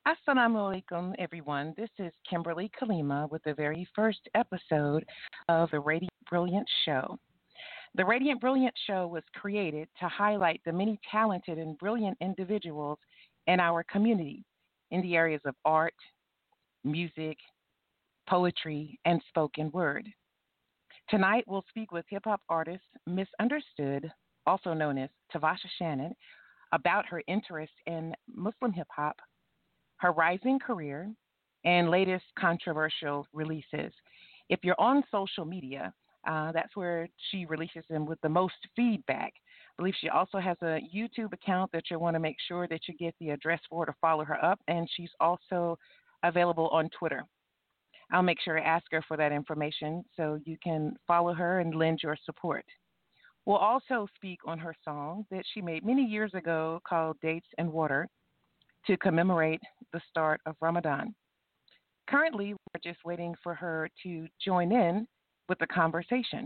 Assalamu alaikum, everyone. This is Kimberly Kalima with the very first episode of the Radiant Brilliant Show. The Radiant Brilliant Show was created to highlight the many talented and brilliant individuals in our community in the areas of art, music, poetry, and spoken word. Tonight, we'll speak with hip hop artist Misunderstood, also known as Tavasha Shannon, about her interest in Muslim hip hop, her rising career, and latest controversial releases. If you're on social media, that's where she releases them with the most feedback. I believe she also has a YouTube account that you'll want to make sure that you get the address for to follow her up, and she's also available on Twitter. I'll make sure to ask her for that information so you can follow her and lend your support. We'll also speak on her song that she made many years ago called Dates and Water to commemorate the start of Ramadan. Currently, we're just waiting for her to join in with the conversation.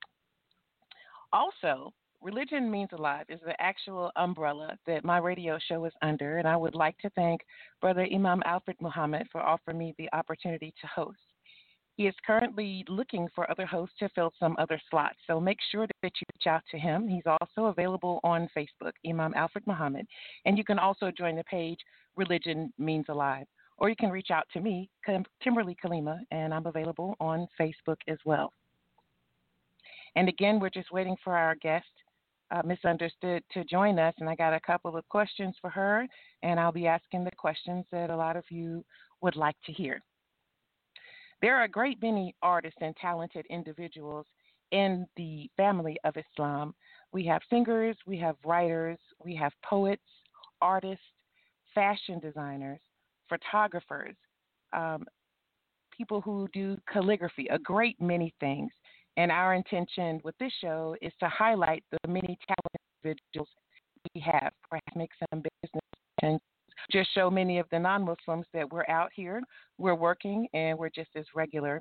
Also, Religion Means Alive is the actual umbrella that my radio show is under, and I would like to thank Brother Imam Alfred Muhammad for offering me the opportunity to host. He is currently looking for other hosts to fill some other slots, so make sure that you reach out to him. He's also available on Facebook, Imam Alfred Muhammad, and you can also join the page Religion Means Alive. Or you can reach out to me, Kimberly Kalima, and I'm available on Facebook as well. And again, we're just waiting for our guest, Misunderstood, to join us, and I got a couple of questions for her, and I'll be asking the questions that a lot of you would like to hear. There are a great many artists and talented individuals in the family of Islam. We have singers, we have writers, we have poets, artists, fashion designers, photographers, um, people who do calligraphy, a great many things. And our intention with this show is to highlight the many talented individuals we have, perhaps make some business and just show many of the non Muslims that we're out here, we're working, and we're just as regular.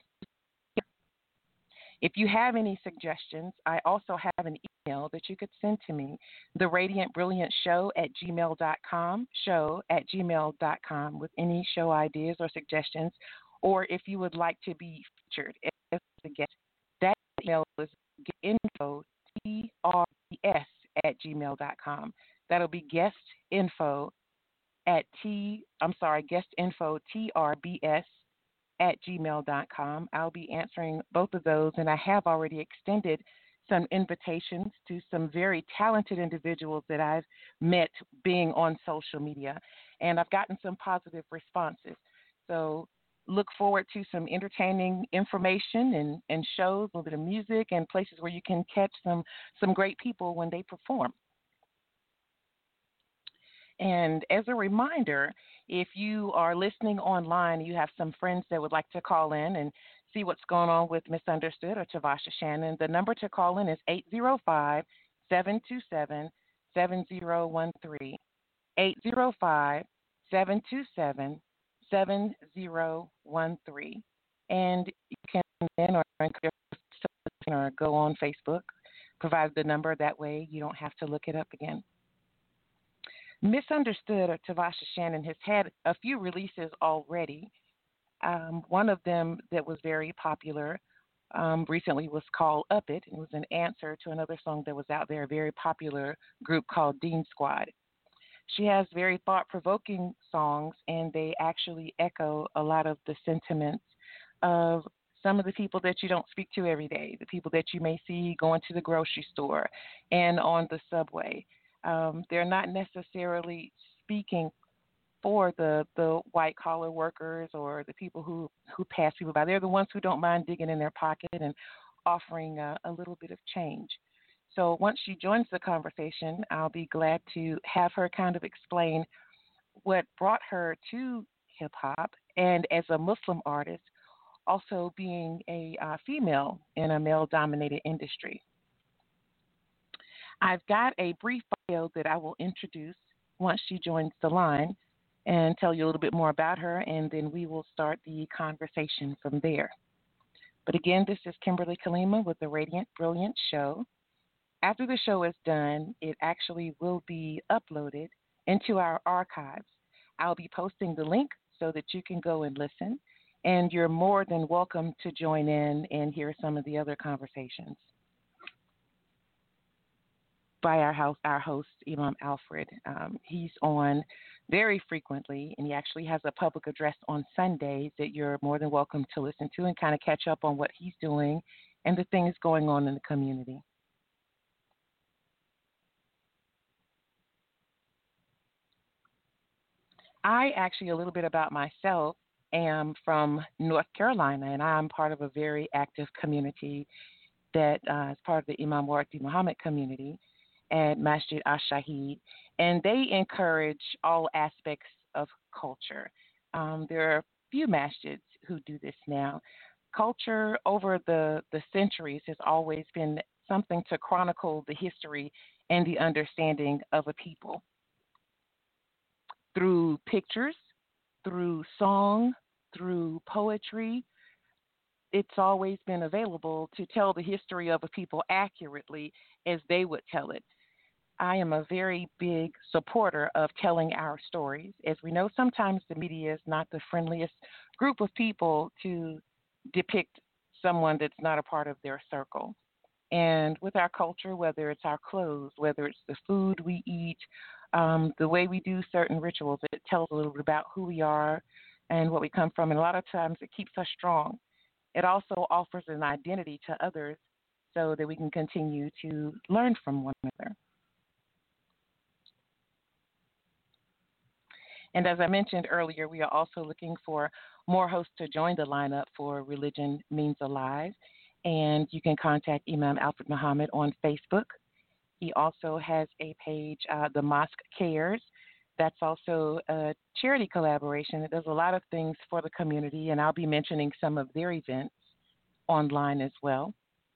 If you have any suggestions, I also have an email that you could send to me, the Radiant Brilliant Show at gmail.com, show at gmail.com, with any show ideas or suggestions, or if you would like to be featured as a guest. That email is info, TRBS, at gmail.com. That'll be guest info guest info, TRBS, at gmail.com. I'll be answering both of those, and I have already extended some invitations to some very talented individuals that I've met being on social media, and I've gotten some positive responses. So look forward to some entertaining information and shows, a little bit of music, and places where you can catch some great people when they perform. And as a reminder, if you are listening online, you have some friends that would like to call in and see what's going on with Misunderstood or Tavasha Shannon, the number to call in is 805 727 7013. 805 727 7013. And you can then or go on Facebook, provide the number. That way you don't have to look it up again. Misunderstood or Tavasha Shannon has had a few releases already. One of them that was very popular recently was called Up It. It was an answer to another song that was out there, a very popular group called Dean Squad. She has very thought provoking songs, and they actually echo a lot of the sentiments of some of the people that you don't speak to every day, the people that you may see going to the grocery store and on the subway. They're not necessarily speaking for the white collar workers or the people who pass people by. They're the ones who don't mind digging in their pocket and offering a little bit of change. So once she joins the conversation, I'll be glad to have her kind of explain what brought her to hip hop and as a Muslim artist, also being a female in a male dominated industry. I've got a brief bio that I will introduce once she joins the line and tell you a little bit more about her, and then we will start the conversation from there. But again, this is Kimberly Kalima with the Radiant Brilliant Show. After the show is done, it actually will be uploaded into our archives. I'll be posting the link so that you can go and listen. And you're more than welcome to join in and hear some of the other conversations by our host, Imam Alfred. He's on very frequently, and he actually has a public address on Sundays that you're more than welcome to listen to and kind of catch up on what he's doing and the things going on in the community. I actually, a little bit about myself, am from North Carolina, and I'm part of a very active community that is part of the Imam Wardi Muhammad community at Masjid Ash-Shahid, and they encourage all aspects of culture. There are a few masjids who do this now. Culture over the centuries has always been something to chronicle the history and the understanding of a people through pictures, through song, through poetry. It's always been available to tell the history of a people accurately as they would tell it. I am a very big supporter of telling our stories. As we know, sometimes the media is not the friendliest group of people to depict someone that's not a part of their circle. And with our culture, whether it's our clothes, whether it's the food we eat, the way we do certain rituals, it tells a little bit about who we are and what we come from. And a lot of times it keeps us strong. It also offers an identity to others so that we can continue to learn from one another. And as I mentioned earlier, we are also looking for more hosts to join the lineup for Religion Means Alive. And you can contact Imam Alfred Muhammad on Facebook. He also has a page, The Mosque Cares. That's also a charity collaboration that does a lot of things for the community, and I'll be mentioning some of their events online as well.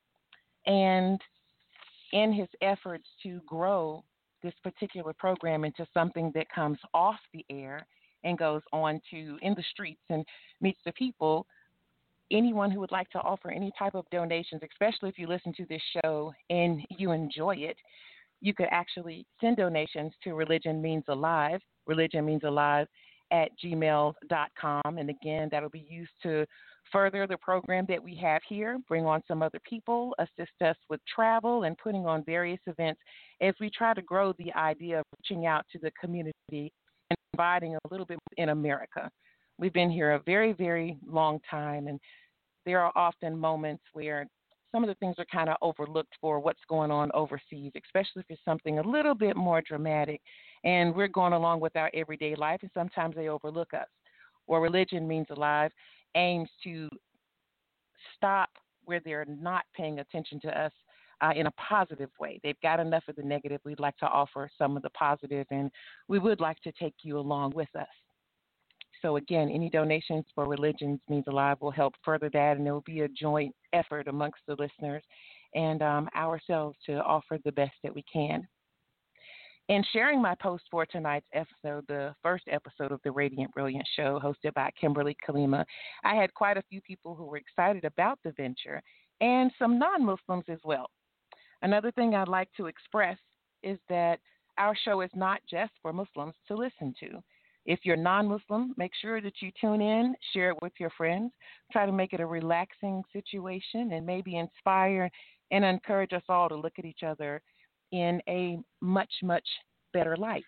And in his efforts to grow this particular program into something that comes off the air and goes on to in the streets and meets the people, anyone who would like to offer any type of donations, especially if you listen to this show and you enjoy it, you could actually send donations to Religion Means Alive, Religion Means Alive at gmail.com. And again, that'll be used to further the program that we have here, bring on some other people, assist us with travel and putting on various events as we try to grow the idea of reaching out to the community and providing a little bit in America. We've been here a very, very long time, and there are often moments where some of the things are kind of overlooked for what's going on overseas, especially if it's something a little bit more dramatic. And we're going along with our everyday life, and sometimes they overlook us. Or Religion Means Alive aims to stop where they're not paying attention to us in a positive way. They've got enough of the negative. We'd like to offer some of the positive, and we would like to take you along with us. So again, any donations for Religions Means Alive will help further that, and it will be a joint effort amongst the listeners and ourselves to offer the best that we can. In sharing my post for tonight's episode, the first episode of the Radiant Brilliant Show, hosted by Kimberly Kalima, I had quite a few people who were excited about the venture and some non-Muslims as well. Another thing I'd like to express is that our show is not just for Muslims to listen to. If you're non-Muslim, make sure that you tune in, share it with your friends, try to make it a relaxing situation, and maybe inspire and encourage us all to look at each other in a much, much better light.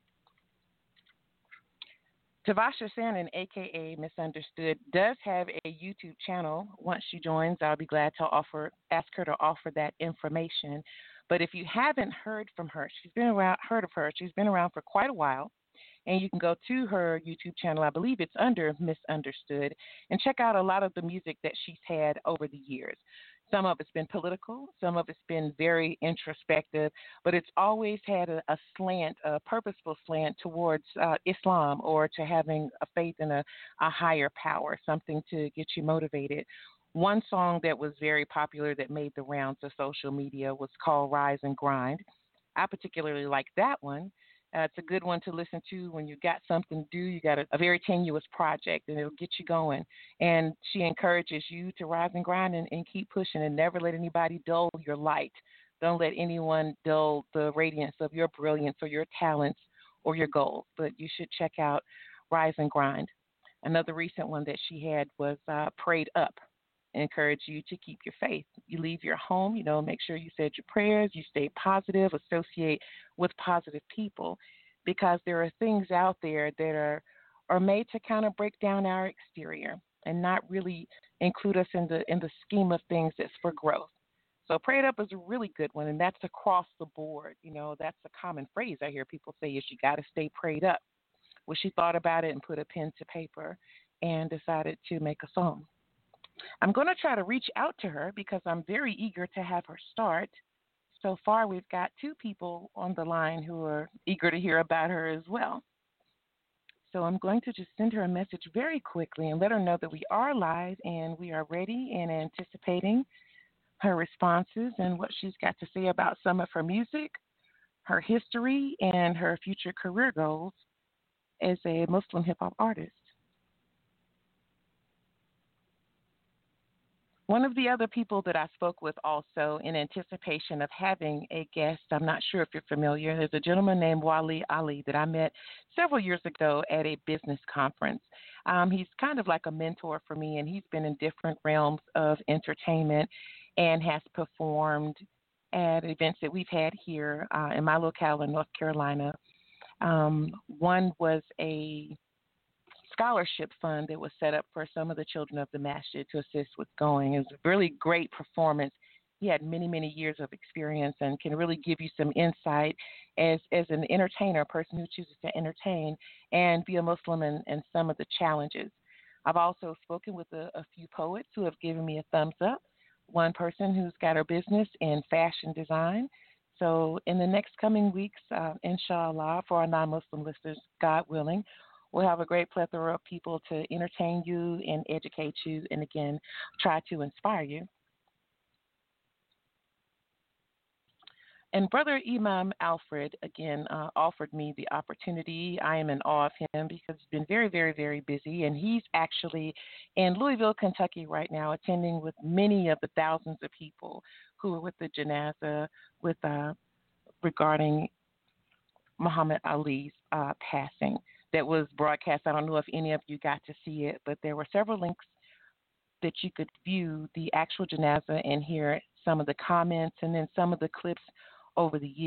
Tavasha Shannon, a.k.a. Misunderstood, does have a YouTube channel. Once she joins, I'll be glad to ask her to offer that information. But if you haven't heard from her, heard of her, she's been around for quite a while. And you can go to her YouTube channel, I believe it's under Misunderstood, and check out a lot of the music that she's had over the years. Some of it's been political, some of it's been very introspective, but it's always had a slant, a purposeful slant towards Islam or to having a faith in a higher power, something to get you motivated. One song that was very popular that made the rounds of social media was called Rise and Grind. I particularly like that one. It's a good one to listen to when you got something to do. You got a very tenuous project, and it'll get you going. And she encourages you to rise and grind and keep pushing and never let anybody dull your light. Don't let anyone dull the radiance of your brilliance or your talents or your goals. But you should check out Rise and Grind. Another recent one that she had was Prayed Up. Encourage you to keep your faith. You leave your home, make sure you said your prayers, you stay positive, associate with positive people, because there are things out there that are made to kind of break down our exterior and not really include us in the scheme of things that's for growth. So Prayed Up is a really good one, and that's across the board. That's a common phrase I hear people say is you got to stay prayed up. Well, she thought about it and put a pen to paper and decided to make a song. I'm going to try to reach out to her because I'm very eager to have her start. So far, we've got two people on the line who are eager to hear about her as well. So I'm going to just send her a message very quickly and let her know that we are live and we are ready and anticipating her responses and what she's got to say about some of her music, her history, and her future career goals as a Muslim hip hop artist. One of the other people that I spoke with also in anticipation of having a guest, I'm not sure if you're familiar, there's a gentleman named Wali Ali that I met several years ago at a business conference. He's kind of like a mentor for me, and he's been in different realms of entertainment and has performed at events that we've had here in my locale in North Carolina. One was a scholarship fund that was set up for some of the children of the masjid to assist with going. It was a really great performance. He had many, many years of experience and can really give you some insight as an entertainer, a person who chooses to entertain and be a Muslim and some of the challenges. I've also spoken with a few poets who have given me a thumbs up. One person who's got her business in fashion design. So in the next coming weeks, inshallah, for our non-Muslim listeners, God willing, we'll have a great plethora of people to entertain you and educate you and, again, try to inspire you. And Brother Imam Alfred, again, offered me the opportunity. I am in awe of him because he's been very, very, very busy. And he's actually in Louisville, Kentucky right now, attending with many of the thousands of people who are with the janazah with regarding Muhammad Ali's passing. That was broadcast. I don't know if any of you got to see it, but there were several links that you could view the actual janazah and hear some of the comments and then some of the clips over the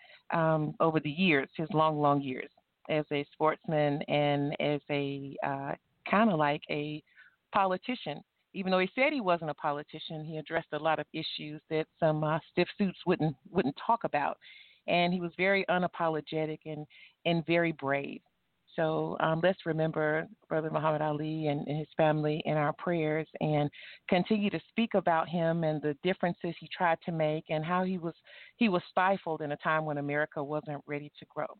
years, his long, long years as a sportsman and as a kind of like a politician. Even though he said he wasn't a politician, he addressed a lot of issues that some stiff suits wouldn't talk about, and he was very unapologetic and very brave. So let's remember Brother Muhammad Ali and his family in our prayers and continue to speak about him and the differences he tried to make and how he was stifled in a time when America wasn't ready to grow.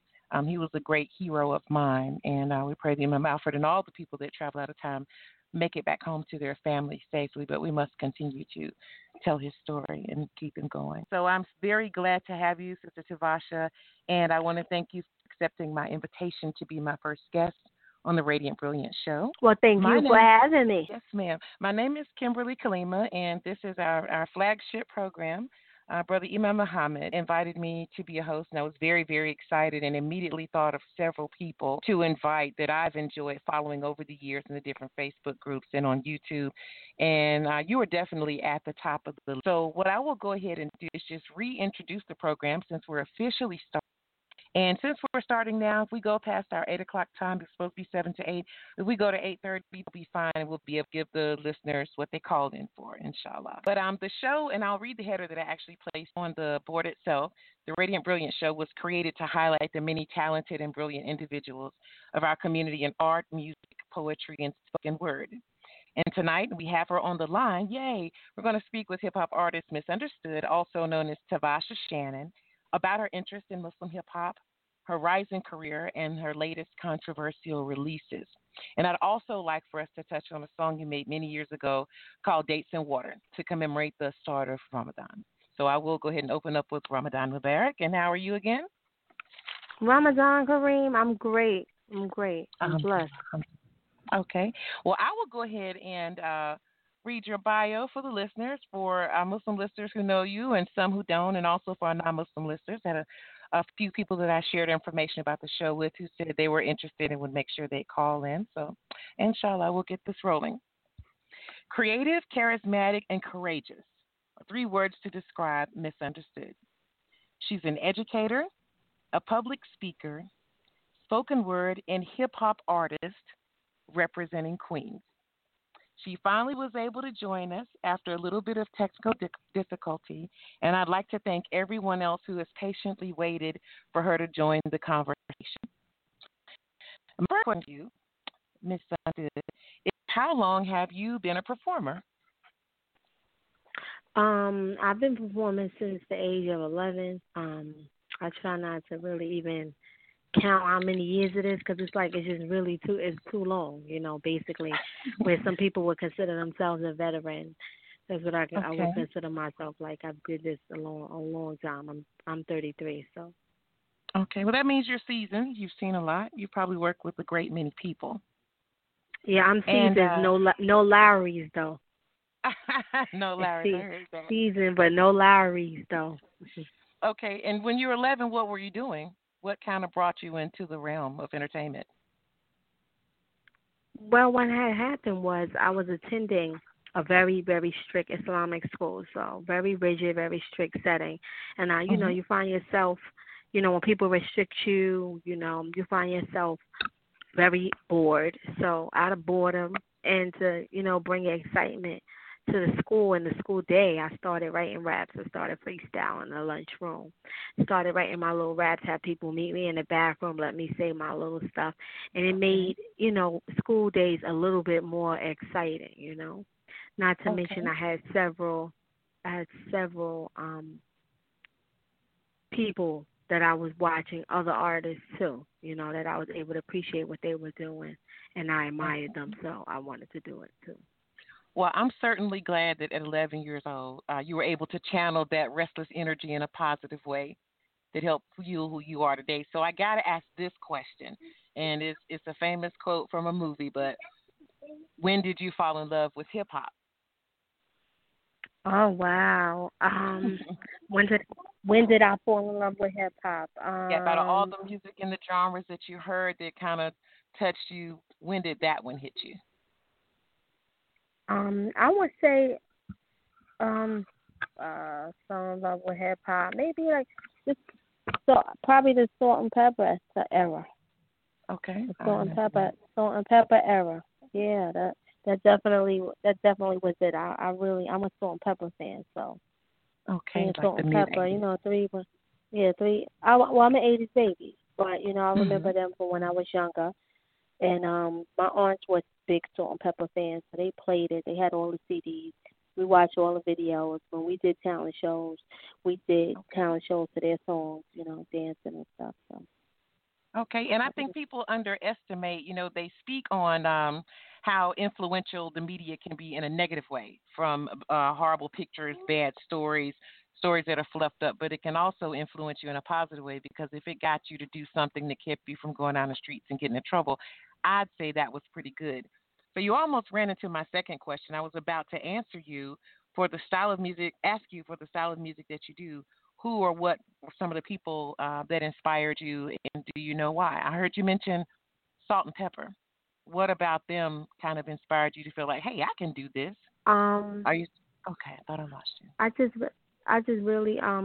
He was a great hero of mine, and we pray that Imam Alfred and all the people that travel out of time make it back home to their families safely, but we must continue to tell his story and keep him going. So I'm very glad to have you, Sister Tavasha, and I want to thank you for accepting my invitation to be my first guest on the Radiant Brilliant Show. Well, thank you for having me. Yes, ma'am. My name is Kimberly Kalima, and this is our flagship program. Brother Imam Muhammad invited me to be a host, and I was very, very excited and immediately thought of several people to invite that I've enjoyed following over the years in the different Facebook groups and on YouTube. And you are definitely at the top of the list. So what I will go ahead and do is just reintroduce the program since we're officially starting. And since we're starting now, if we go past our 8 o'clock time, it's supposed to be 7 to 8. If we go to 8:30, we'll be fine, and we'll be able to give the listeners what they called in for, inshallah. But the show, and I'll read the header that I actually placed on the board itself, the Radiant Brilliant Show was created to highlight the many talented and brilliant individuals of our community in art, music, poetry, and spoken word. And tonight we have her on the line. Yay! We're going to speak with hip-hop artist Misunderstood, also known as Tavasha Shannon, about her interest in Muslim hip-hop, her rising career, and her latest controversial releases. And I'd also like for us to touch on a song you made many years ago called Dates and Water to commemorate the start of Ramadan. So I will go ahead and open up with Ramadan Mubarak. And how are you again? Ramadan Kareem, I'm great. I'm blessed. Okay. Well, I will go ahead and read your bio for the listeners, for our Muslim listeners who know you and some who don't, and also for our non-Muslim listeners that a few people that I shared information about the show with who said they were interested and would make sure they call in. So, inshallah, we'll get this rolling. Creative, charismatic, and courageous. 3 words to describe Misunderstood. She's an educator, a public speaker, spoken word, and hip hop artist representing Queens. She finally was able to join us after a little bit of technical difficulty, and I'd like to thank everyone else who has patiently waited for her to join the conversation. My first question to you, Miss Understood, is how long have you been a performer? I've been performing since the age of 11. I try not to really even count how many years it is because it's just really it's too long, basically, where some people would consider themselves a veteran. That's what I would consider myself. Like I've did this a long time. I'm 33, so. Okay, well that means you're seasoned. You've seen a lot. You probably work with a great many people. Yeah, I'm seasoned. No Lowrys though. No Lowrys. Seasoned, but no Lowrys though. Okay, and when you were 11, what were you doing? What kind of brought you into the realm of entertainment? Well, what had happened was I was attending a very, very strict Islamic school, so very rigid, very strict setting. And you find yourself, when people restrict you, you find yourself very bored. So out of boredom and to, bring excitement to the school and the school day, I started writing raps. I started freestyling in the lunchroom. Started writing my little raps, had people meet me in the bathroom, let me say my little stuff. And it made, school days a little bit more exciting, Not to mention I had several people that I was watching, other artists too, that I was able to appreciate what they were doing, and I admired them, so I wanted to do it too. Well, I'm certainly glad that at 11 years old, you were able to channel that restless energy in a positive way that helped you who you are today. So I got to ask this question, and it's a famous quote from a movie, but when did you fall in love with hip-hop? Oh, wow. When did I fall in love with hip-hop? Yeah, out of all the music and the genres that you heard that kind of touched you, when did that one hit you? I would say, fell in love with hip hop. Maybe like just probably the Salt and Pepper era. Okay. The Salt and Pepper era. Yeah, that definitely was it. I'm a Salt and Pepper fan, so. Okay. Like Salt and Pepper, 3. I'm an '80s baby, but I remember them from when I was younger. And my aunts was big Salt and Pepper fans, so they played it. They had all the CDs. We watched all the videos. When we did talent shows, we did talent shows to their songs, dancing and stuff. So. Okay, and I think people underestimate, they speak on how influential the media can be in a negative way, from horrible pictures, bad stories that are fluffed up, but it can also influence you in a positive way because if it got you to do something that kept you from going down the streets and getting in trouble, I'd say that was pretty good. So you almost ran into my second question. I was about to ask you for the style of music that you do. Who or what were some of the people that inspired you, and do you know why? I heard you mention Salt and Pepper. What about them kind of inspired you to feel like, hey, I can do this? Are you okay? I thought I lost you. I just really I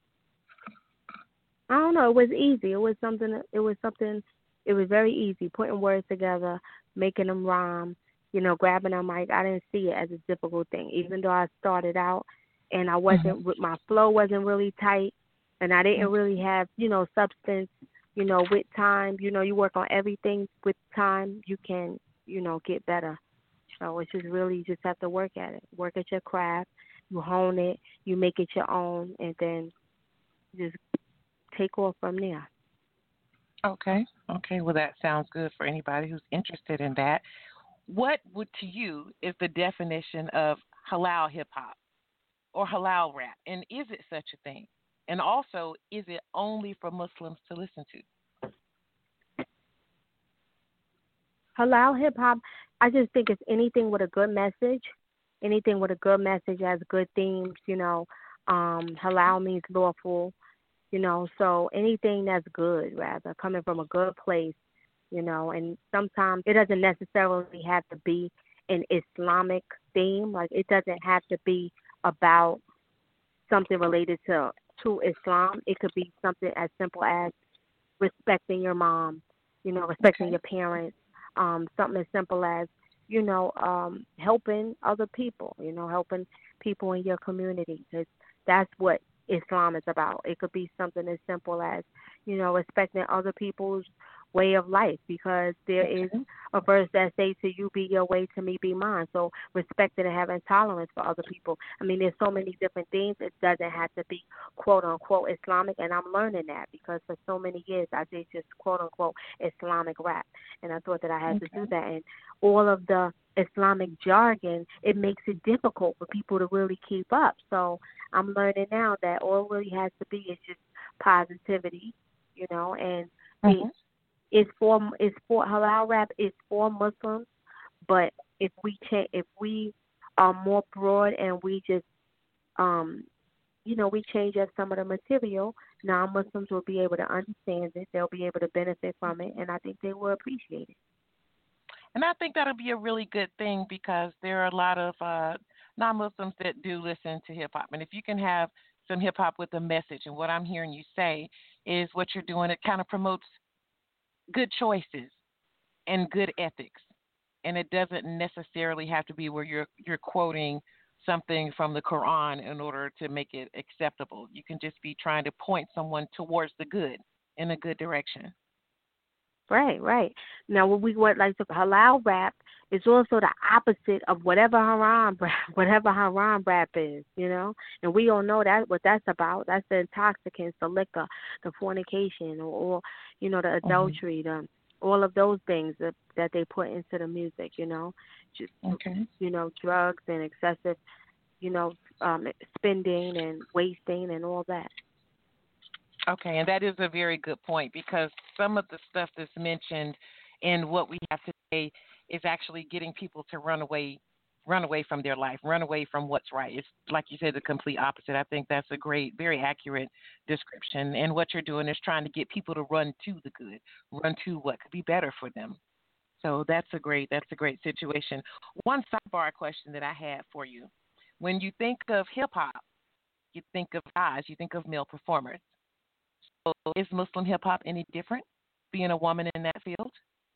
don't know. It was easy. It was something. It was very easy putting words together, making them rhyme. Grabbing a mic. I didn't see it as a difficult thing, even though I started out and I wasn't my flow wasn't really tight, and I didn't really have substance. With time, you work on everything with time. You can get better. So it's just really you just have to work at it. Work at your craft. You hone it. You make it your own, and then just take off from there. Okay. Well, that sounds good for anybody who's interested in that. What to you is the definition of halal hip hop or halal rap, and is it such a thing? And also, is it only for Muslims to listen to? Halal hip hop, I just think it's anything with a good message. Anything with a good message has good themes. Halal means lawful. So anything that's good, rather, coming from a good place, and sometimes it doesn't necessarily have to be an Islamic theme. Like, it doesn't have to be about something related to Islam. It could be something as simple as respecting your mom, respecting Okay. your parents. Something as simple as helping other people. Helping people in your community. 'Cause that's what Islam is about. It could be something as simple as respecting other people's way of life, because there is Okay. a verse that says, to you be your way, to me be mine. So respecting and having tolerance for other people. I mean, there's so many different things. It doesn't have to be quote unquote Islamic, and I'm learning that, because for so many years I did just quote unquote Islamic rap, and I thought that I had to do Okay. that. And all of the Islamic jargon, it makes it difficult for people to really keep up. So I'm learning now that all it really has to be is just positivity, and it Mhm. it's for halal rap is for Muslims, but if we are more broad, and we just um we change up some of the material, non-Muslims will be able to understand it. They'll be able to benefit from it, and I think they will appreciate it. And I think that'll be a really good thing because there are a lot of non-Muslims that do listen to hip hop, and if you can have some hip hop with a message, and what I'm hearing you say is what you're doing, it kind of promotes good choices and good ethics, and it doesn't necessarily have to be where you're quoting something from the Quran in order to make it acceptable. You can just be trying to point someone towards the good in a good direction. Right, right. Now, what we want, like the halal rap, is also the opposite of whatever haram rap, whatever haram rap is. And we all know that what that's about. That's the intoxicants, the liquor, the fornication, or the Hmm. adultery, all of those things that they put into the music. Just Okay. drugs and excessive, you know, spending and wasting and all that. Okay, and that is a very good point because some of the stuff that's mentioned in what we have today is actually getting people to run away from their life, run away from what's right. It's like you said, the complete opposite. I think that's a great, very accurate description. And what you're doing is trying to get people to run to the good, run to what could be better for them. So that's a great situation. One sidebar question that I had for you. When you think of hip hop, you think of guys, you think of male performers. So is Muslim hip hop any different, being a woman in that field?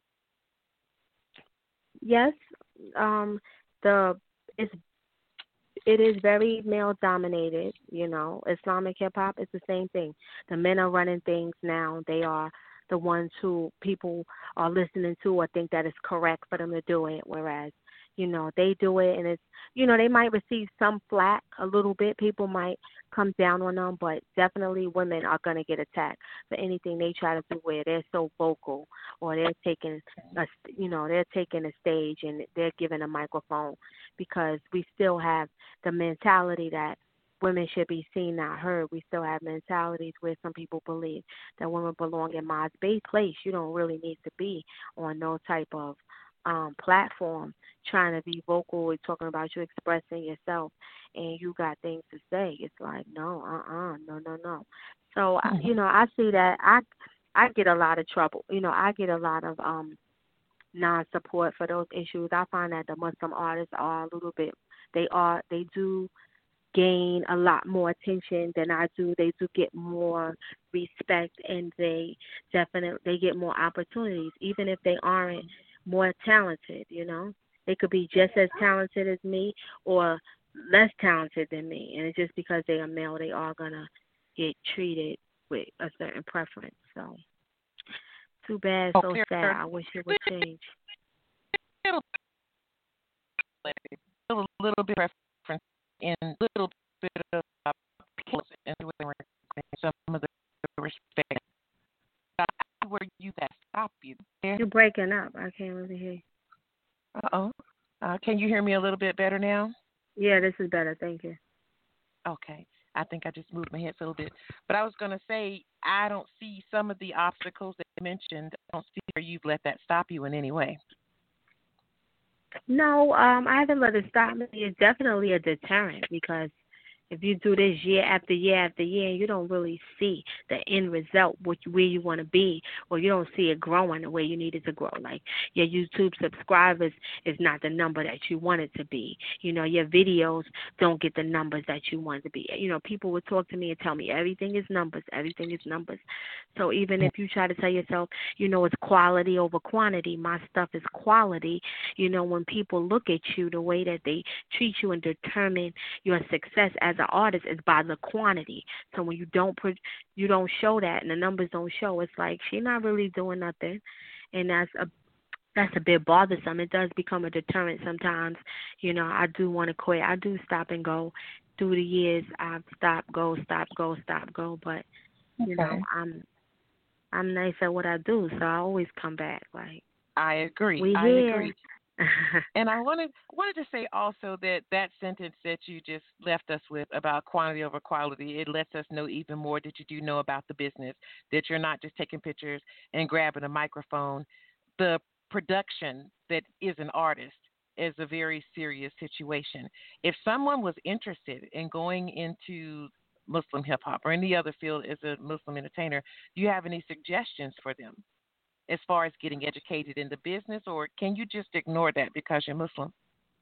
Yes, um, the it's it is very male dominated. Islamic hip hop is the same thing. The men are running things now. They are the ones who people are listening to or think that it's correct for them to do it, whereas they do it, and it's they might receive some flack a little bit. People might come down on them, but definitely women are going to get attacked for anything they try to do where they're so vocal, or they're taking a stage and they're given a microphone, because we still have the mentality that women should be seen, not heard. We still have mentalities where some people believe that women belong in Ma's Bay place. You don't really need to be on no type of platform trying to be vocal or talking about you expressing yourself, and you got things to say. It's like, no, no, no, no. So Hmm. I see that I get a lot of trouble. I get a lot of non-support for those issues. I find that the Muslim artists are a little bit, they do gain a lot more attention than I do. They do get more respect, and they get more opportunities, even if they aren't more talented. They could be just as talented as me or less talented than me, and it's just because they are male, they are gonna get treated with a certain preference. So too bad, Oh, so sad. fair. I wish it would change. Little, little bit of preference in little bit of people and some of the respect. Where you that stop you there? You're breaking up. I can't really hear you. Uh-oh. Can you hear me a little bit better now? Yeah, this is better. Thank you. Okay. I think I just moved my head a little bit. But I was going to say, I don't see some of the obstacles that you mentioned. I don't see where you've let that stop you in any way. No, I haven't let it stop me. It's definitely a deterrent, because, If you do this year after year after year, you don't really see the end result, where you want to be, or you don't see it growing the way you need it to grow. Like your YouTube subscribers is not the number that you want it to be. Your videos don't get the numbers that you want it to be. People would talk to me and tell me everything is numbers, everything is numbers. So even if you try to tell yourself, it's quality over quantity, my stuff is quality. When people look at you, the way that they treat you and determine your success as an artist is by the quantity. So when you don't show that and the numbers don't show, it's like she's not really doing nothing, and that's a bit bothersome. It does become a deterrent sometimes. I do want to quit. I do stop and go. Through the years, I've stopped, go, stop, go, stop, go. But Okay. I'm nice at what I do, so I always come back. Like I agree. we I here. agree. And I wanted to say also that sentence that you just left us with about quantity over quality, it lets us know even more that you do know about the business, that you're not just taking pictures and grabbing a microphone. The production that is an artist is a very serious situation. If someone was interested in going into Muslim hip hop or any other field as a Muslim entertainer, do you have any suggestions for them as far as getting educated in the business, or can you just ignore that because you're Muslim?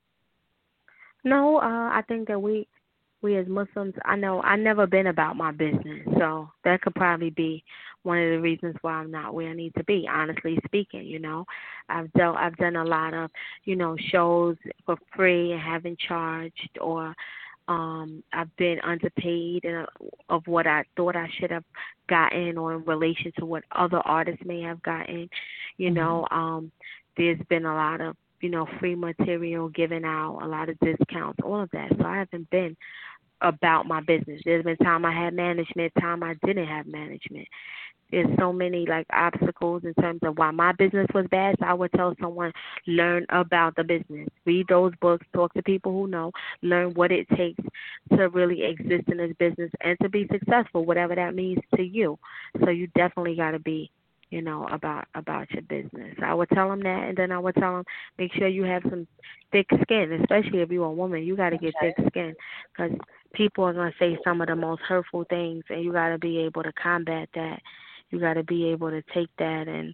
No, I think that we as Muslims, I know I never been about my business, so that could probably be one of the reasons why I'm not where I need to be. Honestly speaking, I've done a lot of shows for free and haven't charged, or I've been underpaid of what I thought I should have gotten, or in relation to what other artists may have gotten. You Mm-hmm. know, there's been a lot of free material given out, a lot of discounts, all of that. So I haven't been about my business. There's been time I had management, time I didn't have management. There's so many like obstacles in terms of why my business was bad. So I would tell someone, learn about the business, read those books, talk to people who know, learn what it takes to really exist in this business and to be successful, whatever that means to you. So you definitely got to be about your business. I would tell them that, and then I would tell them, make sure you have some thick skin, especially if you're a woman. You got to get thick skin, because people are going to say some of the most hurtful things, and you got to be able to combat that. You got to be able to take that, and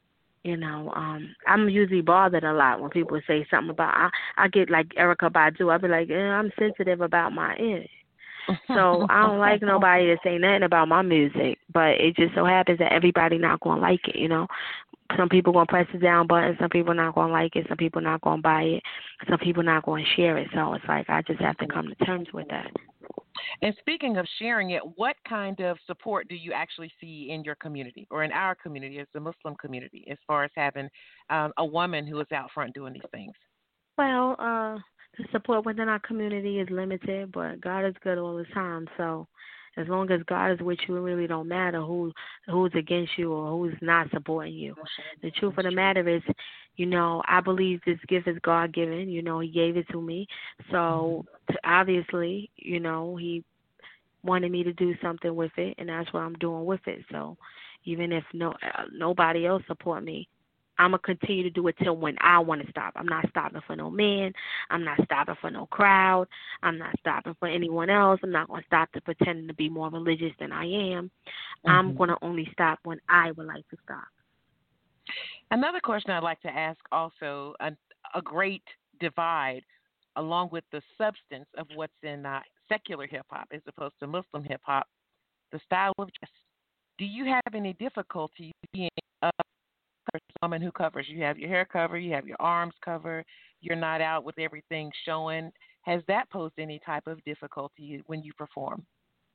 I'm usually bothered a lot when people say something about I get like Erica Badu. I be like, I'm sensitive about my ears. So I don't like nobody to say nothing about my music, but it just so happens that everybody not gonna like it. Some people gonna press the down button, some people not gonna like it, some people not gonna buy it, some people not gonna share it. So it's like I just have to come to terms with that. And speaking of sharing it, what kind of support do you actually see in your community or in our community as the Muslim community as far as having a woman who is out front doing these things? Well, the support within our community is limited, but God is good all the time. So as long as God is with you, it really don't matter who's against you or who's not supporting you. The truth of the matter is, I believe this gift is God given. He gave it to me. So obviously, He wanted me to do something with it, and that's what I'm doing with it. So even if nobody else support me, I'm gonna continue to do it till when I want to stop. I'm not stopping for no man. I'm not stopping for no crowd. I'm not stopping for anyone else. I'm not gonna stop to pretending to be more religious than I am. I'm Mm-hmm. gonna only stop when I would like to stop. Another question I'd like to ask also a great divide along with the substance of what's in secular hip hop as opposed to Muslim hip hop, the style of dress. Do you have any difficulty being a woman who covers? You have your hair covered, you have your arms covered, you're not out with everything showing. Has that posed any type of difficulty when you perform?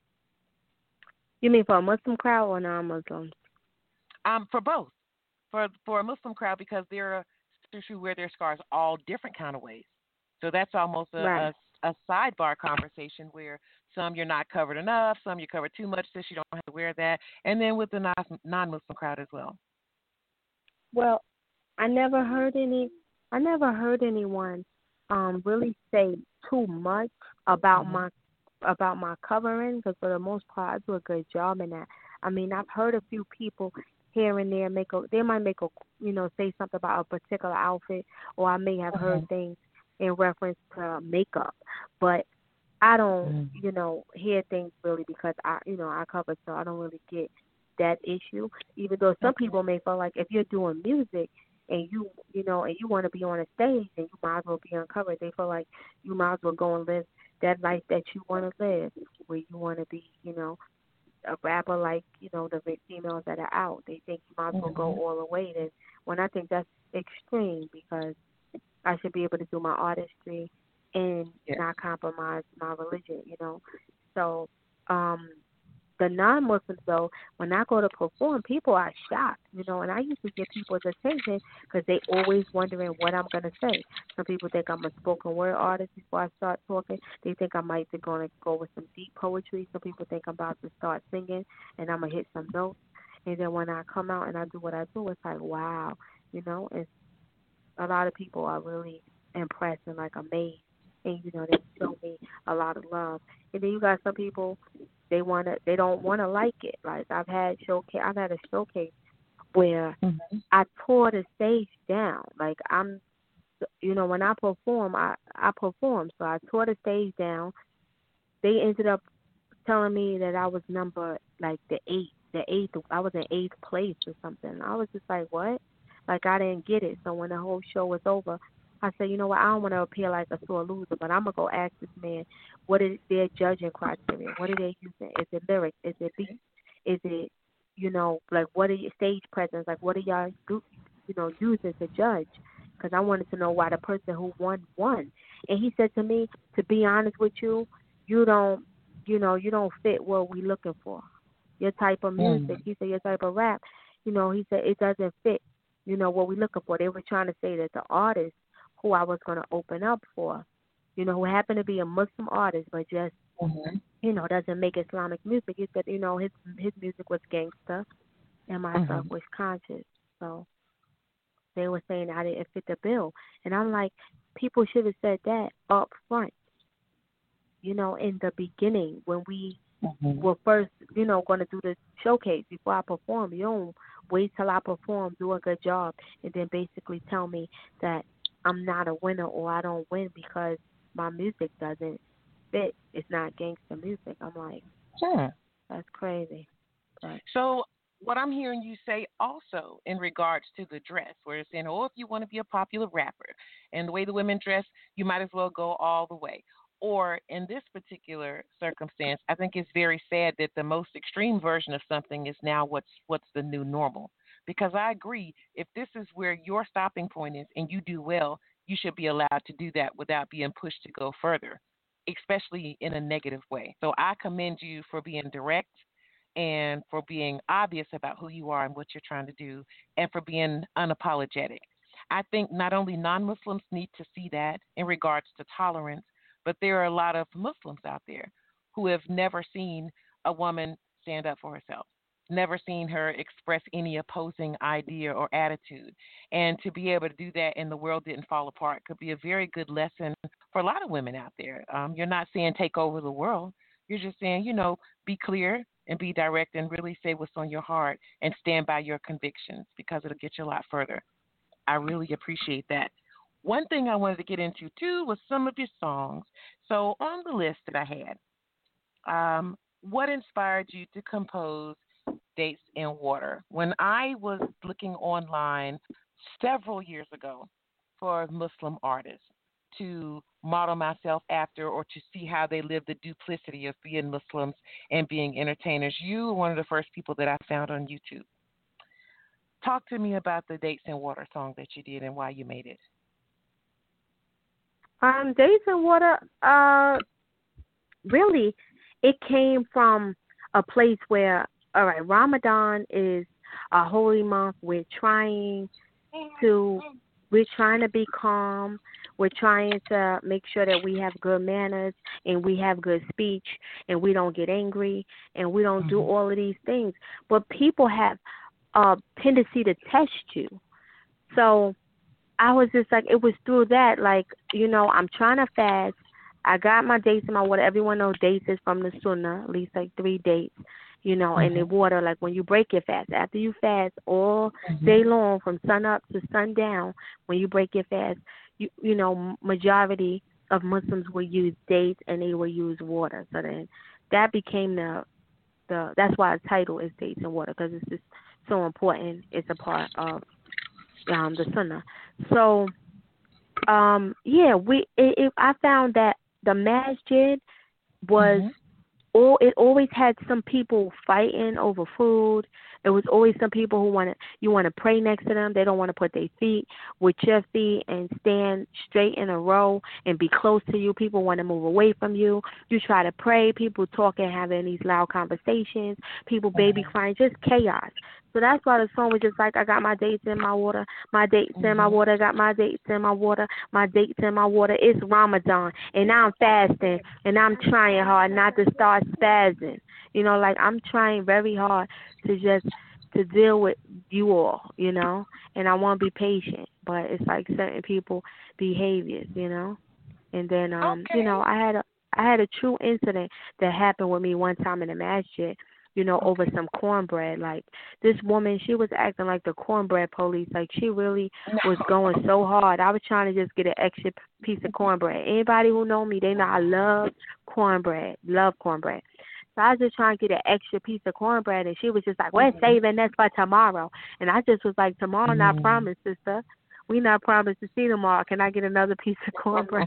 You mean for a Muslim crowd or non-Muslims? For both. For a Muslim crowd because there are sisters who wear their scarves all different kind of ways. So that's almost Right. a sidebar conversation where some you're not covered enough, some you're covered too much, so you don't have to wear that, and then with the non-Muslim crowd as well. Well, I never heard any. I never heard anyone really say too much about Hmm. my covering, because for the most part I do a good job in that. I mean, I've heard a few people here and there they might make a say something about a particular outfit, or I may have heard Hmm. things in reference to makeup, but I don't, Mm. hear things really because I cover, so I don't really get that issue. Even though some Okay. people may feel like if you're doing music and and you want to be on a stage, then you might as well be uncovered. They feel like you might as well go and live that life that you want to live, where you want to be, a rapper like, the females that are out. They think you might as well go Mhm. all the way. Then when I think that's extreme because I should be able to do my artistry and Yes. not compromise my religion. So, um, the non-Muslims though, when I go to perform, people are shocked, and I usually get people's attention because they always wondering what I'm gonna say. Some people think I'm a spoken word artist before I start talking. They think I might be going to go with some deep poetry. Some people think I'm about to start singing and I'm gonna hit some notes. And then when I come out and I do what I do, it's like wow. And a lot of people are really impressed and like amazed, and they show me a lot of love. And then you got some people they don't wanna like it. Like I've had a showcase where Mhm. I tore the stage down. Like when I perform, I perform. So I tore the stage down. They ended up telling me that I was number like the eighth. I was in eighth place or something. I was just like, what? Like I didn't get it. So when the whole show was over, I said, you know what? I don't want to appear like a sore loser, but I'm gonna go ask this man what is their judging criteria? What are they using? Is it lyrics? Is it beat? Is it like what are your stage presence? Like what are y'all using to judge? Because I wanted to know why the person who won. And he said to me, to be honest with you, you don't you don't fit what we looking for. Your type of music, Mm. he said, your type of rap, he said it doesn't fit, what we looking for. They were trying to say that the artist who I was going to open up for, who happened to be a Muslim artist, but just, Mhm. doesn't make Islamic music. He said, his music was gangster and my stuff Mhm. was conscious. So they were saying I didn't fit the bill. And I'm like, people should have said that up front, in the beginning when we Mhm. were first, going to do the showcase before I perform. You don't wait till I perform, do a good job, and then basically tell me that I'm not a winner or I don't win because my music doesn't fit. It's not gangster music. I'm like, Sure. that's crazy. But So what I'm hearing you say also in regards to the dress, where it's saying, oh, if you want to be a popular rapper and the way the women dress, you might as well go all the way. Or in this particular circumstance, I think it's very sad that the most extreme version of something is now what's the new normal. Because I agree, if this is where your stopping point is and you do well, you should be allowed to do that without being pushed to go further, especially in a negative way. So I commend you for being direct and for being obvious about who you are and what you're trying to do and for being unapologetic. I think not only non Muslims need to see that in regards to tolerance, but there are a lot of Muslims out there who have never seen a woman stand up for herself, never seen her express any opposing idea or attitude. And to be able to do that and the world didn't fall apart could be a very good lesson for a lot of women out there. You're not saying take over the world. You're just saying, be clear and be direct and really say what's on your heart and stand by your convictions because it'll get you a lot further. I really appreciate that. One thing I wanted to get into too was some of your songs. So on the list that I had, what inspired you to compose Dates in Water? When I was looking online several years ago for Muslim artists to model myself after or to see how they live the duplicity of being Muslims and being entertainers, you were one of the first people that I found on YouTube. Talk to me about the Dates in Water song that you did and why you made it. Days and Water, really, it came from a place where, all right, Ramadan is a holy month. To we're trying to be calm. We're trying to make sure that we have good manners and we have good speech and we don't get angry and we don't do Mm-hmm. all of these things. But people have a tendency to test you. So I was just like, it was through that, like, I'm trying to fast. I got my dates in my water. Everyone knows dates is from the Sunnah, at least like 3 dates, and the Mm-hmm. water, like when you break your fast. After you fast all day Mm-hmm. long from sun up to sundown, when you break your fast, majority, of Muslims would use dates and they would use water. So then that became the that's why the title is dates and water, because it's just so important. It's a part of the sunnah. So yeah, I found that the masjid was it always had some people fighting over food. It was always some people who you want to pray next to them. They don't want to put their feet with your feet and stand straight in a row and be close to you. People want to move away from you. You try to pray, people talking, having these loud conversations, people baby crying, just chaos. So that's why the song was just like, I got my dates in my water, my dates in my water, got my dates in my water, my dates in my water. It's Ramadan, and now I'm fasting, and I'm trying hard not to start spazzing. You know, like I'm trying very hard to deal with you all, you know, and I want to be patient, but it's like certain people behaviors, you know. And then you know, I had a true incident that happened with me one time in the masjid, you know, over some cornbread. Like this woman, she was acting like the cornbread police. Like she really was going so hard. I was trying to just get an extra piece of cornbread. Anybody who know me, they know I love cornbread. So I was just trying to get an extra piece of cornbread, and she was just like, we're saving this for tomorrow. And I just was like, tomorrow not promised, sister. We not promised to see tomorrow. Can I get another piece of cornbread?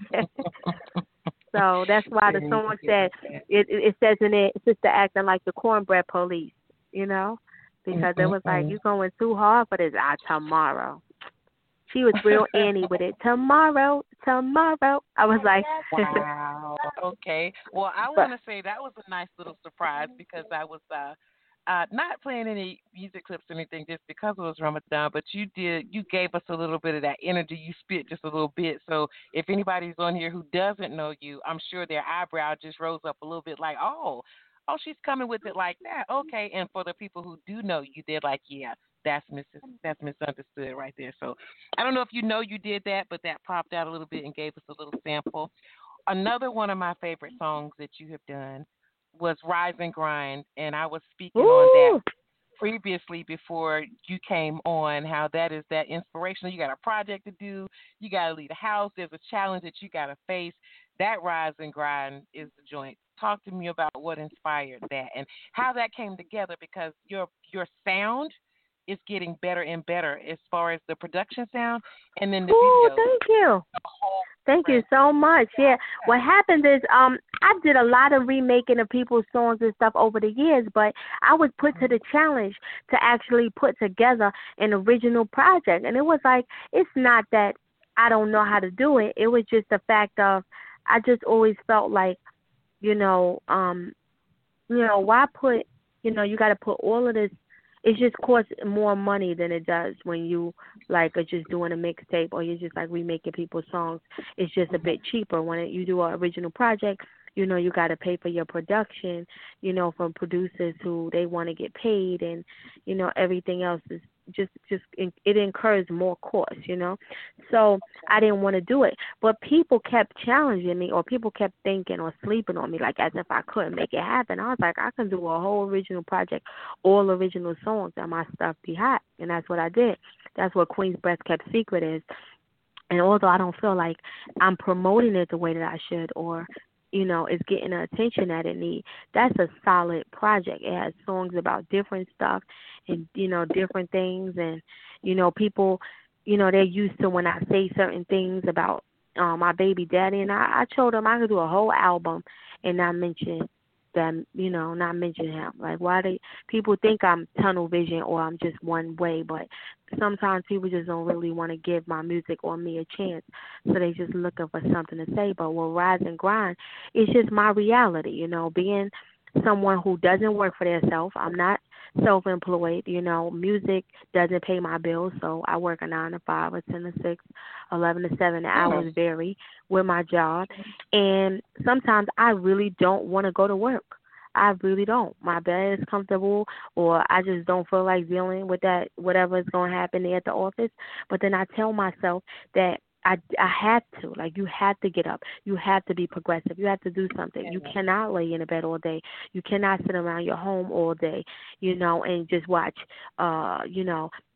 So that's why the song said, it says in it, sister acting like the cornbread police, you know, because it was like, you going too hard for this. Tomorrow. She was real Annie with it. Tomorrow. I was like, wow. Okay. Well, I want to say that was a nice little surprise because I was not playing any music clips or anything just because it was Ramadan, but you gave us a little bit of that energy. You spit just a little bit. So if anybody's on here who doesn't know you, I'm sure their eyebrow just rose up a little bit like, oh, she's coming with it like that. Okay. And for the people who do know you, they're like, yeah, that's misunderstood right there. So I don't know if you know you did that, but that popped out a little bit and gave us a little sample. Another one of my favorite songs that you have done was Rise and Grind, and I was speaking on that previously before you came on, how that is that inspirational. You got a project to do, you got to leave the house, there's a challenge that you got to face. That Rise and Grind is the joint. Talk to me about what inspired that and how that came together, because your sound is getting better and better as far as the production sound and then the video. Thank you. Thank you so much. Yeah. What happened is I did a lot of remaking of people's songs and stuff over the years, but I was put to the challenge to actually put together an original project. And it was like, it's not that I don't know how to do it. It was just the fact of I just always felt like, why put, you got to put all of this. It just costs more money than it does when you like are just doing a mixtape or you're just like remaking people's songs. It's just a bit cheaper when you do an original project. You got to pay for your production. From producers who they want to get paid, and everything else is just it incurs more costs. So I didn't want to do it, but people kept challenging me, or people kept thinking or sleeping on me, like as if I couldn't make it happen. I was like, I can do a whole original project, all original songs, and my stuff be hot, and that's what I did. That's what Queen's Best Kept Secret is. And although I don't feel like I'm promoting it the way that I should, or it's getting the attention that it needs, that's a solid project. It has songs about different stuff and, different things. And, people, they're used to when I say certain things about my baby daddy. And I told them I could do a whole album and not mention them, not mention him. Like, why people think I'm tunnel vision or I'm just one way, but sometimes people just don't really want to give my music or me a chance, so they just looking for something to say. But with Rise and Grind, it's just my reality, being someone who doesn't work for themselves. I'm not self-employed, music doesn't pay my bills, so I work a 9 to 5 or 10 to 6, 11 to 7. The hours vary with my job, and sometimes I really don't want to go to work. I really don't. My bed is comfortable, or I just don't feel like dealing with that, whatever is going to happen there at the office. But then I tell myself that I have to. Like, you have to get up. You have to be progressive. You have to do something. You cannot lay in the bed all day. You cannot sit around your home all day, and just watch,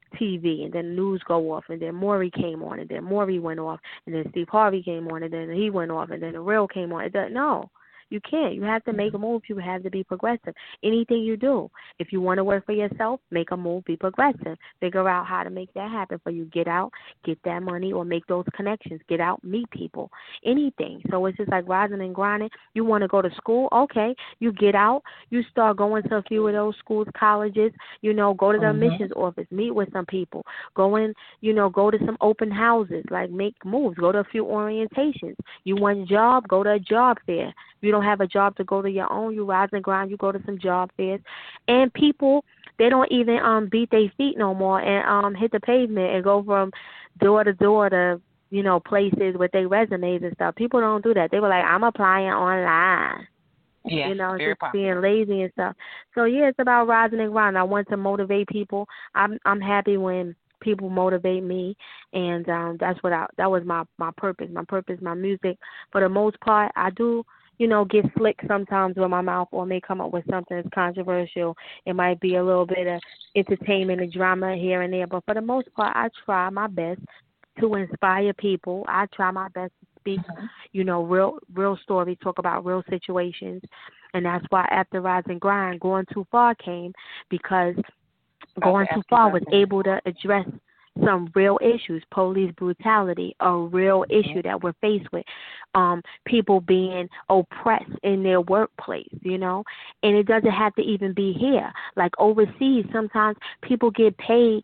TV, and then the news go off, and then Maury came on, and then Maury went off, and then Steve Harvey came on, and then he went off, and then the real came on. No, you can't. You have to make a move. You have to be progressive. Anything you do, if you want to work for yourself, make a move, be progressive. Figure out how to make that happen for you. Get out, get that money, or make those connections. Get out, meet people, anything. So it's just like rising and grinding. You want to go to school? Okay. You get out, you start going to a few of those schools, colleges, go to the admissions office, meet with some people, go in, go to some open houses, like make moves, go to a few orientations. You want a job, go to a job fair. You don't have a job to go to your own, you rise and grind, you go to some job fairs. And people, they don't even beat their feet no more and hit the pavement and go from door to door to, places with their resumes and stuff. People don't do that. They were like, I'm applying online. Yes, very just popular. being lazy and stuff. So yeah, it's about rising and grinding. I want to motivate people. I'm happy when people motivate me, and that was my purpose. My purpose, my music. For the most part, I do get slick sometimes with my mouth, or may come up with something that's controversial. It might be a little bit of entertainment and drama here and there, but for the most part, I try my best to inspire people. I try my best to speak, real stories, talk about real situations. And that's why after Rise and Grind, Going Too Far came, because Going Too Far was able to address some real issues, police brutality, a real issue that we're faced with, people being oppressed in their workplace, and it doesn't have to even be here. Like overseas, sometimes people get paid,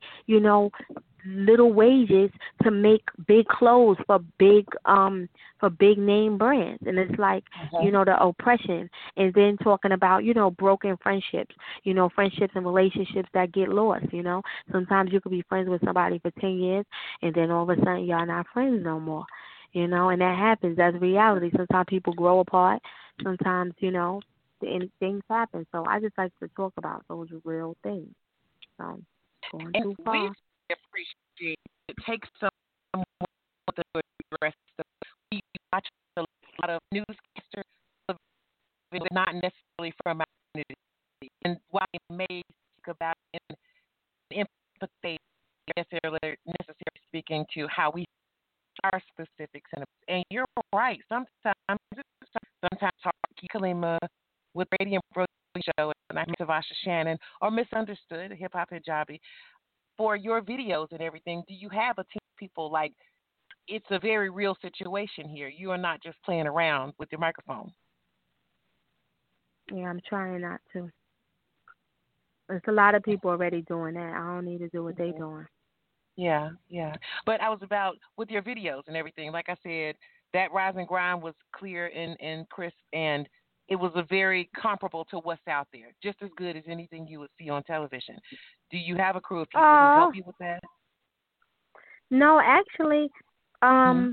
little wages to make big clothes for big name brands, and it's like the oppression. And then talking about broken friendships, friendships and relationships that get lost. Sometimes you could be friends with somebody for 10 years, and then all of a sudden y'all not friends no more. And that happens. That's reality. Sometimes people grow apart. Sometimes things happen. So I just like to talk about those real things. So going too far. Appreciate it. Takes someone to address the we watch a lot of newscasters, not necessarily from our community, and while it may speak about empathy, necessarily speaking to how we are specifics, and you're right. Sometimes Kalima with Radio Bro Show, and I'm Savasha Shannon, or Misunderstood, Hip Hop Hijabi. For your videos and everything, do you have a team of people? Like, it's a very real situation here. You are not just playing around with your microphone. Yeah, I'm trying not to. There's a lot of people already doing that. I don't need to do what they're doing. Yeah. But I was about with your videos and everything. Like I said, that Rise and Grind was clear and crisp, and it was a very comparable to what's out there, just as good as anything you would see on television. Do you have a crew of people who help you with that? No, actually, I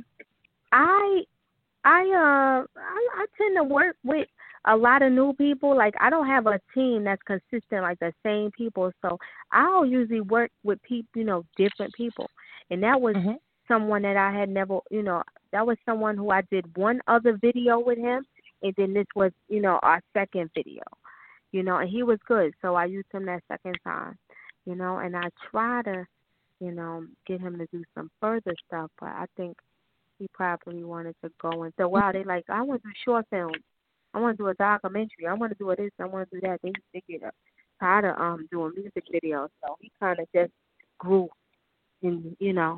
tend to work with a lot of new people. Like, I don't have a team that's consistent, like the same people. So I'll usually work with people, different people. And that was someone that I had never, that was someone who I did one other video with him. And then this was, our second video, and he was good. So I used him that second time, and I try to, get him to do some further stuff. But I think he probably wanted to go and so, wow, they like, I want to do short films. I want to do a documentary. I want to do this. I want to do that. They get tired of doing music videos. So he kind of just grew and,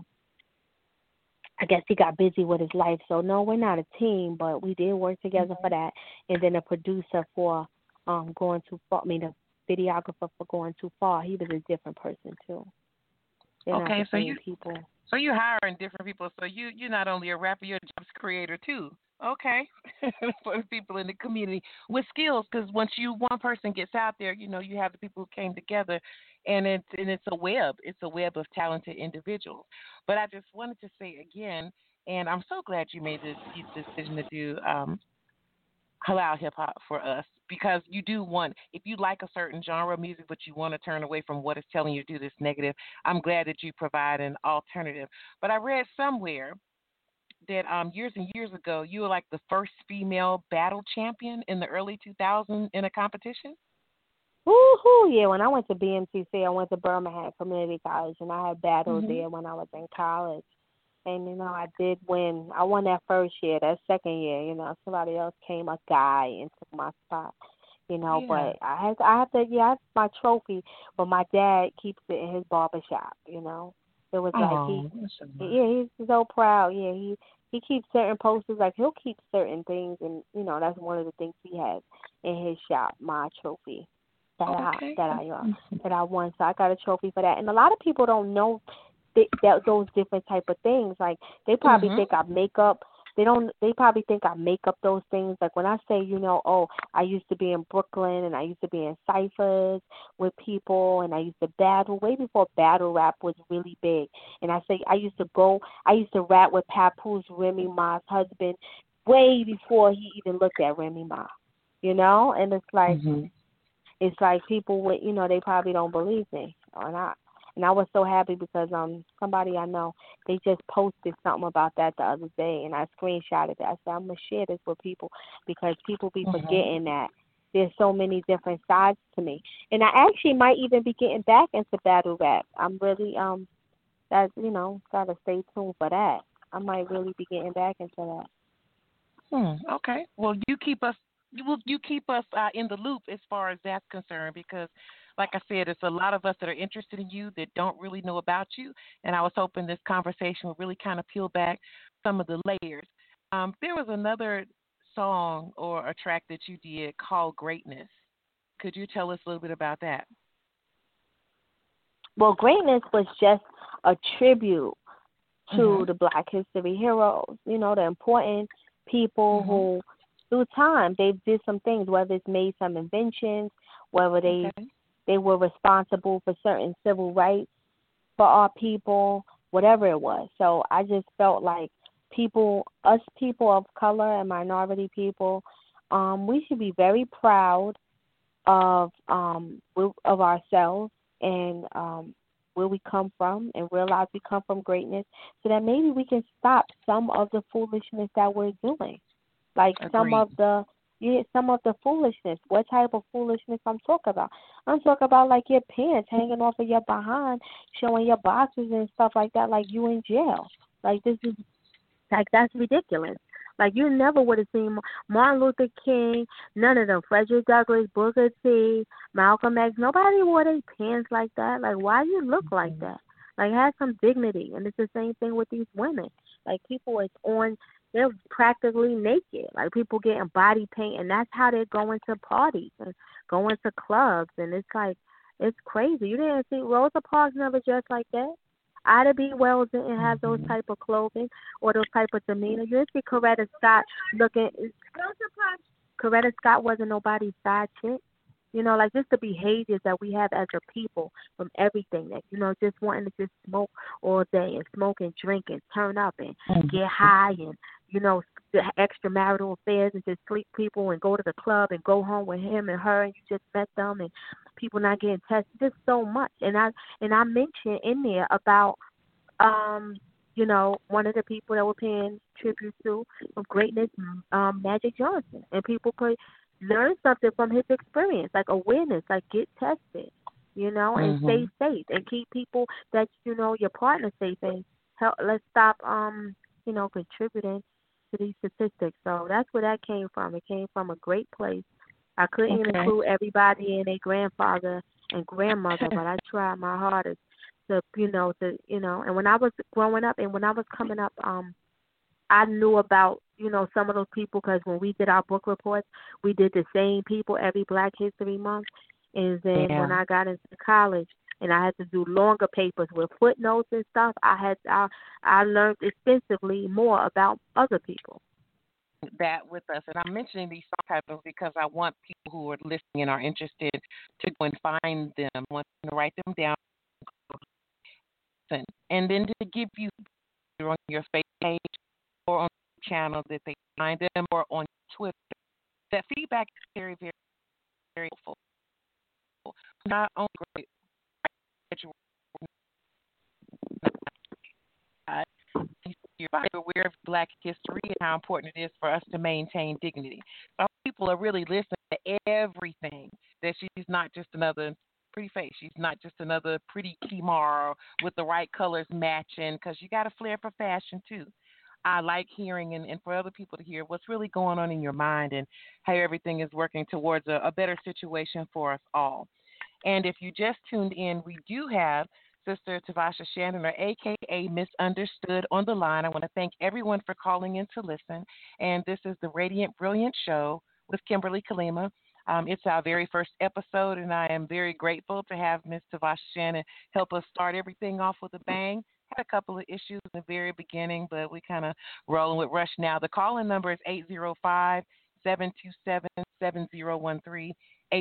I guess he got busy with his life. So, no, we're not a team, but we did work together for that. And then the producer for Going Too Far, the videographer for Going Too Far, he was a different person, too. They're okay, so you're hiring different people. So you're not only a rapper, you're a jobs creator, too. Okay, for the people in the community with skills, because once one person gets out there, you have the people who came together, and it's a web. It's a web of talented individuals. But I just wanted to say again, and I'm so glad you made this decision to do halal hip hop for us, because you do want, if you like a certain genre of music, but you want to turn away from what is telling you to do this negative, I'm glad that you provide an alternative. But I read somewhere that years and years ago, you were like the first female battle champion in the early 2000s in a competition? Woo-hoo, yeah, when I went to BMTC, I went to Birmingham Community College, and I had battled Mhm. there when I was in college. And, I did win. I won that first year. That second year, somebody else came, a guy, and took my spot. Yeah. But I have to, yeah, I have my trophy, but my dad keeps it in his barber shop. It was like Oh, that's so nice. yeah, he's so proud. Yeah, he keeps certain posters, like he'll keep certain things, and that's one of the things he has in his shop, my trophy that I Okay. that That's I uh awesome. that I won. So I got a trophy for that. And a lot of people don't know those different type of things. Like they probably Mhm. think I make up. They don't. They probably think I make up those things. Like when I say, oh, I used to be in Brooklyn and I used to be in ciphers with people and I used to battle way before battle rap was really big. And I say I used to rap with Papoose, Remy Ma's husband, way before he even looked at Remy Ma. And Mhm. it's like people would, they probably don't believe me or not. And I was so happy because somebody I know, they just posted something about that the other day, and I screenshotted it. I said I'm gonna share this with people because people be Mhm. forgetting that there's so many different sides to me. And I actually might even be getting back into battle rap. I'm really that gotta stay tuned for that. I might really be getting back into that. Okay. Well, you keep us in the loop as far as that's concerned because, like I said, it's a lot of us that are interested in you that don't really know about you, and I was hoping this conversation would really kind of peel back some of the layers. There was another song or a track that you did called "Greatness." Could you tell us a little bit about that? Well, greatness was just a tribute to Mhm. the Black History heroes, the important people Mhm. who, through time, they did some things, whether it's made some inventions, whether Okay. they were responsible for certain civil rights for our people, whatever it was. So I just felt like people of color and minority people, we should be very proud of ourselves and where we come from and realize we come from greatness so that maybe we can stop some of the foolishness that we're doing. Like Agreed. some of the foolishness. What type of foolishness I'm talking about? I'm talking about like your pants hanging off of your behind, showing your boxes and stuff like that, like you in jail. Like this is like that's ridiculous. Like you never would have seen Martin Luther King, none of them, Frederick Douglass, Booker T, Malcolm X. Nobody wore their pants like that. Like why you look like Mhm. that? Like have some dignity. And it's the same thing with these women. Like people is on, they're practically naked. Like people getting body paint, and that's how they're going to parties and going to clubs. And it's like it's crazy. You didn't see Rosa Parks never dressed like that. Ida B. Wells didn't have those Mhm. type of clothing or those type of demeanor. You see Coretta Scott looking. Coretta Scott wasn't nobody's side chick. Like just the behaviors that we have as a people from everything that, just wanting to just smoke all day and smoke and drink and turn up and get Mhm. high and, the extramarital affairs and just sleep people and go to the club and go home with him and her and you just met them and people not getting tested. Just so much. And I mentioned in there about um, one of the people that we're paying tribute to of greatness, Magic Johnson. And people could learn something from his experience, like awareness, like get tested, and stay Mhm. safe and keep people that, your partner safe and help let's stop contributing to these statistics. So that's where that came from. It came from a great place. I couldn't Okay. include everybody and their grandfather and grandmother, but I tried my hardest and when I was growing up and when I was coming up, I knew about some of those people because when we did our book reports, we did the same people every Black History Month. And then when Yeah. I got into college and I had to do longer papers with footnotes and stuff, I learned extensively more about other people. That with us. And I'm mentioning these song titles because I want people who are listening and are interested to go and find them, want to write them down, and then to give you on your Facebook page or on the channel that they find them or on Twitter. That feedback is very, very, very helpful. Not only great that you're aware of Black history and how important it is for us to maintain dignity. So people are really listening everything. That she's not just another pretty face. She's not just another pretty Kimar with the right colors matching because you got a flair for fashion too. I like hearing and for other people to hear what's really going on in your mind and how everything is working towards a better situation for us all. And if you just tuned in, we do have Sister Tavasha Shannon, or AKA Misunderstood, on the line. I want to thank everyone for calling in to listen. And this is the Radiant Brilliant Show with Kimberly Kalima. It's our very first episode, and I am very grateful to have Miss Tavasha Shannon help us start everything off with a bang. Had a couple of issues in the very beginning, but we kind of rolling with Rush now. The call-in number is 805-727-7013,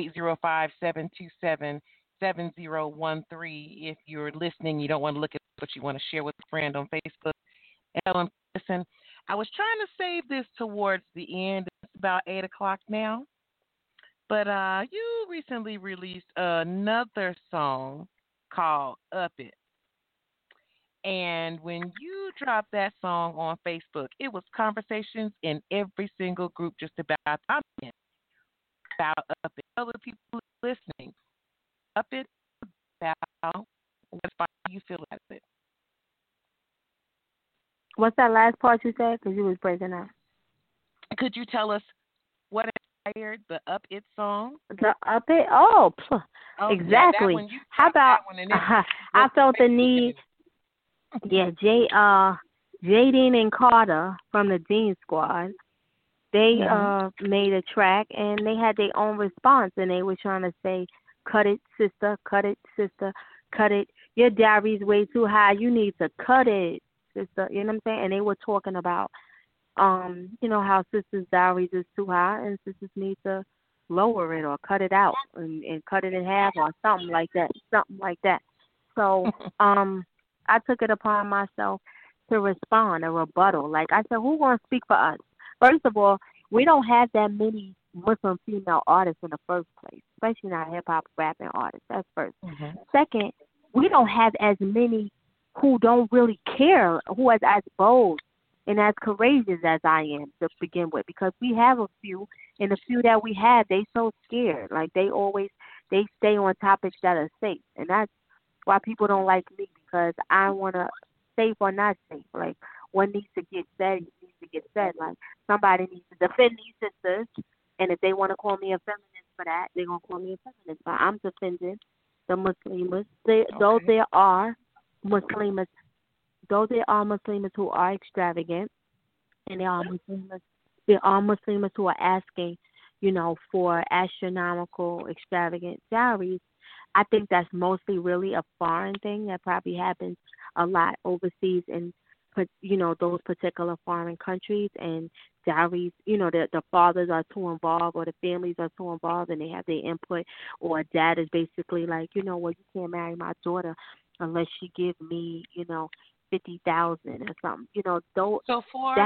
805-727-7013. If you're listening, you don't want to look at what you want to share with a friend on Facebook. And tell them, listen, I was trying to save this towards the end. It's about 8 o'clock now. But you recently released another song called Up It. And when you dropped that song on Facebook, it was conversations in every single group just about Up It. Other people listening. Up It about what you feel about it. What's that last part you said? Because you was breaking up. Could you tell us what inspired the Up It song? The Up It? Oh, exactly. Yeah, how about I felt the need. Yeah, Jadine and Carter from the Dean Squad, they made a track and they had their own response and they were trying to say, cut it, sister, cut it, sister, cut it. Your diary's way too high. You need to cut it, sister. You know what I'm saying? And they were talking about, how sisters' diaries is too high and sisters need to lower it or cut it out and cut it in half or something like that. So, I took it upon myself to respond, a rebuttal. Like I said, who wants to speak for us? First of all, we don't have that many Muslim female artists in the first place, especially not hip-hop rapping artists. That's first. Mm-hmm. Second, we don't have as many who don't really care, who is as bold and as courageous as I am to begin with, because we have a few, and the few that we have, they so scared. Like they stay on topics that are safe, and that's why people don't like me, because I want to safe or not safe. Like, what needs to get said, it needs to get said. Like, somebody needs to defend these sisters, and if they want to call me a feminist for that, they're going to call me a feminist. But I'm defending the Muslims. Though there are Muslims who are extravagant, and there are Muslims who are asking, for astronomical, extravagant dowries. I think that's mostly really a foreign thing that probably happens a lot overseas in, those particular foreign countries, and dowries, the fathers are too involved or the families are too involved and they have their input, or dad is basically like, well, you can't marry my daughter unless she give me, 50,000 or something, though. So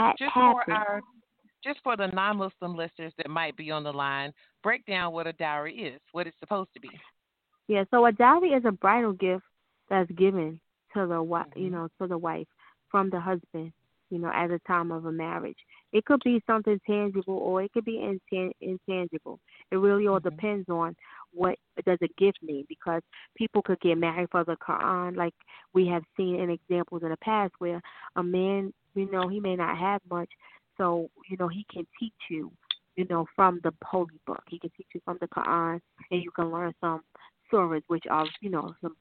just for the non-Muslim listeners that might be on the line, break down what a dowry is, what it's supposed to be. Yeah, so a dowry is a bridal gift that's given to the wife, to the wife from the husband, at the time of a marriage. It could be something tangible or it could be intangible. It really all depends on what does a gift mean, because people could get married for the Quran, like we have seen in examples in the past where a man, he may not have much, so, he can teach you, from the holy book. He can teach you from the Quran, and you can learn some surahs, which are, some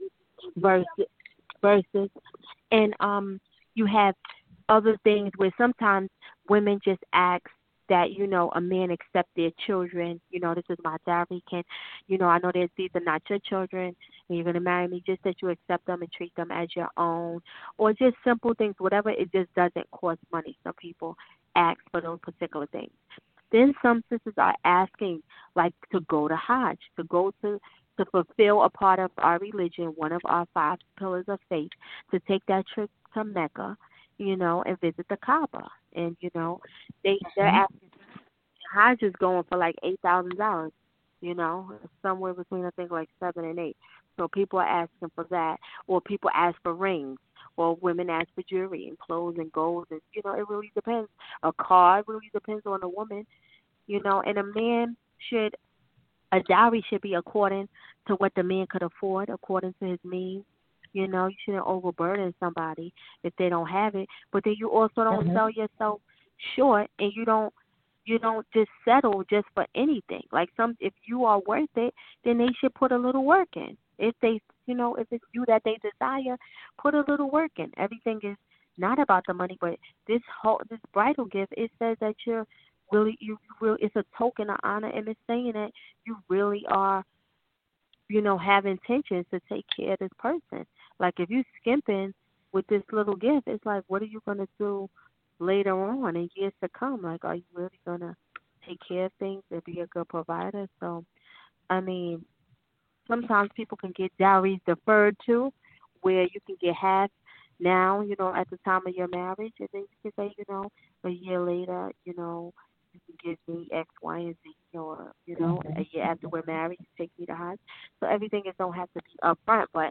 verses. And you have other things where sometimes women just ask that, a man accept their children. This is my dowry. I know these are not your children, and you're going to marry me, just that you accept them and treat them as your own. Or just simple things, whatever, it just doesn't cost money. Some people ask for those particular things. Then some sisters are asking, like, to go to Hajj, to fulfill a part of our religion, one of our 5 pillars of faith, to take that trip to Mecca, and visit the Kaaba. And, they're asking, Hajj is going for like $8,000, somewhere between, I think, like 7 and 8. So people are asking for that, or people ask for rings, or women ask for jewelry and clothes and gold. And, it really depends. A car really depends on the woman, and a man, should a dowry should be according to what the man could afford, according to his means. You know, you shouldn't overburden somebody if they don't have it. But then you also don't Mhm. sell yourself short, and you don't just settle just for anything. Like if you are worth it, then they should put a little work in. If they, if it's you that they desire, put a little work in. Everything is not about the money, but this bridal gift, it says that you really, it's a token of honor, and it's saying that you really are, have intentions to take care of this person. Like if you skimping with this little gift, it's like, what are you gonna do later on in years to come? Like, are you really gonna take care of things and be a good provider? So, I mean, sometimes people can get dowries deferred too, where you can get half now, at the time of your marriage, and then you can say, a year later, you can give me X, Y, and Z, or a Mhm. year after we're married, you take me to Hajj. So everything is don't have to be upfront, but.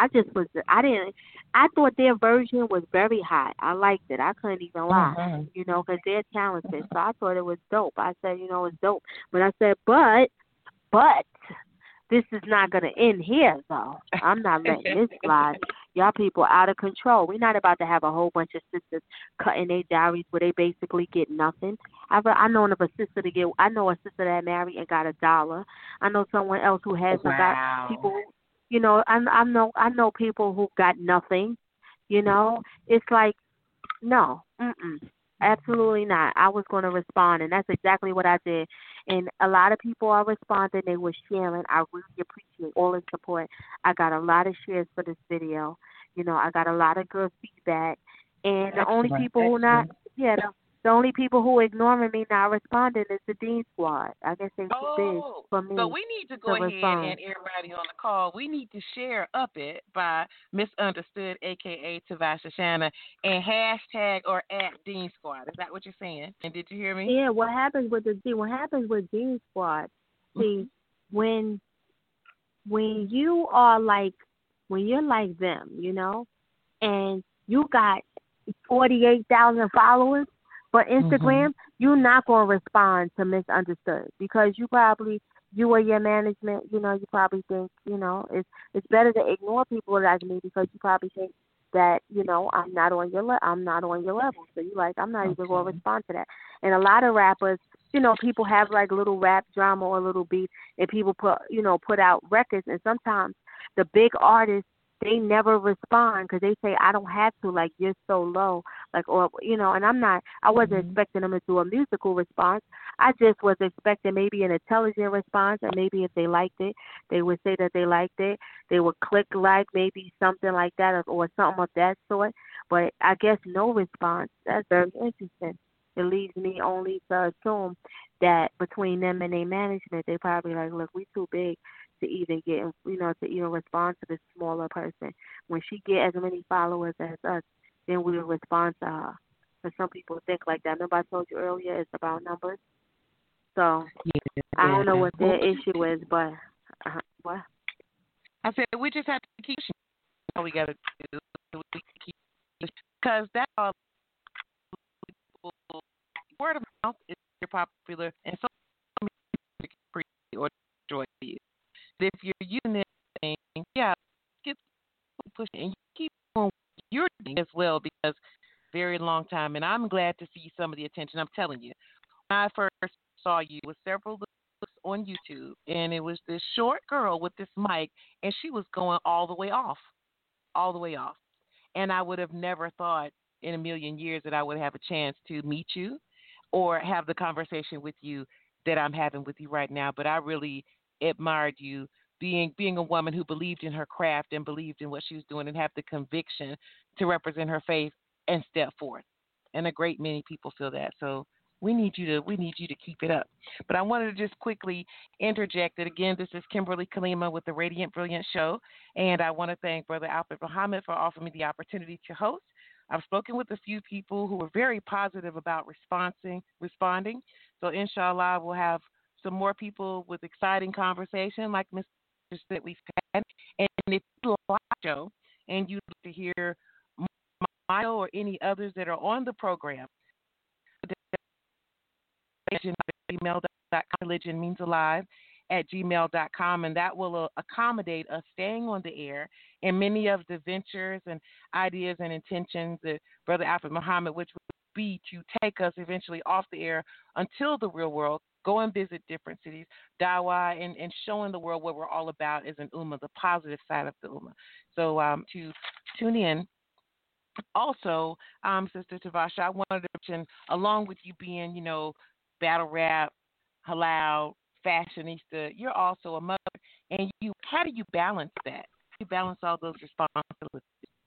I thought their version was very hot. I liked it. I couldn't even lie, Mhm. because they're talented. So I thought it was dope. I said, it's dope. But I said, but this is not going to end here, though. I'm not letting this slide. Y'all people out of control. We're not about to have a whole bunch of sisters cutting their dowries where they basically get nothing. I know of a sister I know a sister that married and got $1. I know someone else who has got Wow. people. I know people who got nothing. It's like no, absolutely not. I was going to respond, and that's exactly what I did. And a lot of people are responding. They were sharing. I really appreciate all the support. I got a lot of shares for this video. I got a lot of good feedback. And the only Excellent. people who not, Excellent. yeah, the only people who ignoring me not responding is the Dean Squad. I guess they too big Oh, for so me we need to to go ahead respond. and everybody on the call, we need to share Up It by Misunderstood, aka Tavasha Shanna, and hashtag or at Dean Squad. Is that what you're saying? And did you hear me? Yeah, what happens with Dean Squad? See, Mhm. when when you are like when you're like them, and you got 48,000 followers for Mhm. Instagram, you're not gonna respond to misunderstood because you or your management, you probably think, it's better to ignore people like me because you probably think that, I'm not on your level. So you like I'm not even gonna Okay. respond to that. And a lot of rappers, people have like little rap drama or little beef and people put out records and sometimes the big artists they never respond because they say I don't have to like you're so low like or and I wasn't Mhm. expecting them to do a musical response. I just was expecting maybe an intelligent response and maybe if they liked it they would say that they liked it, they would click like maybe something like that or something of that sort, but I guess no response. That's very interesting. It leaves me only to assume that between them and their management, they probably like, look, we too big to even get, to even respond to this smaller person. When she get as many followers as us, then we'll respond to her. But some people think like that. Remember I told you earlier it's about numbers. So I don't know Yeah. what Well, their issue is, but what? I said we just have to keep what we got to do. We keep because that's all people, word of mouth is very popular, and so many people can appreciate or enjoy you. If you're using this thing, yeah, get pushing and you keep doing what you're doing as well because very long time, and I'm glad to see some of the attention. I'm telling you, when I first saw you with several looks on YouTube, and it was this short girl with this mic, and she was going all the way off. And I would have never thought in a million years that I would have a chance to meet you or have the conversation with you that I'm having with you right now. But I really admired you being a woman who believed in her craft and believed in what she was doing and have the conviction to represent her faith and step forth. And a great many people feel that. So we need you to keep it up. But I wanted to just quickly interject that again, this is Kimberly Kalima with the Radiant Brilliant Show. And I want to thank Brother Alfred Muhammad for offering me the opportunity to host. I've spoken with a few people who were very positive about responding. So inshallah, we'll have some more people with exciting conversation like Mr. that we've had. And if you like the show and you'd like to hear my show or any others that are on the program, email religionmeansalive@gmail.com, and that will accommodate us staying on the air and many of the ventures and ideas and intentions that Brother Alfred Muhammad, which would be to take us eventually off the air until the real world, go and visit different cities, dawah, and showing the world what we're all about as an ummah, the positive side of the ummah. So to tune in. Also, Sister Tavasha, I wanted to mention, along with you being, battle rap, halal, fashionista, you're also a mother. And how do you balance that? You balance all those responsibilities.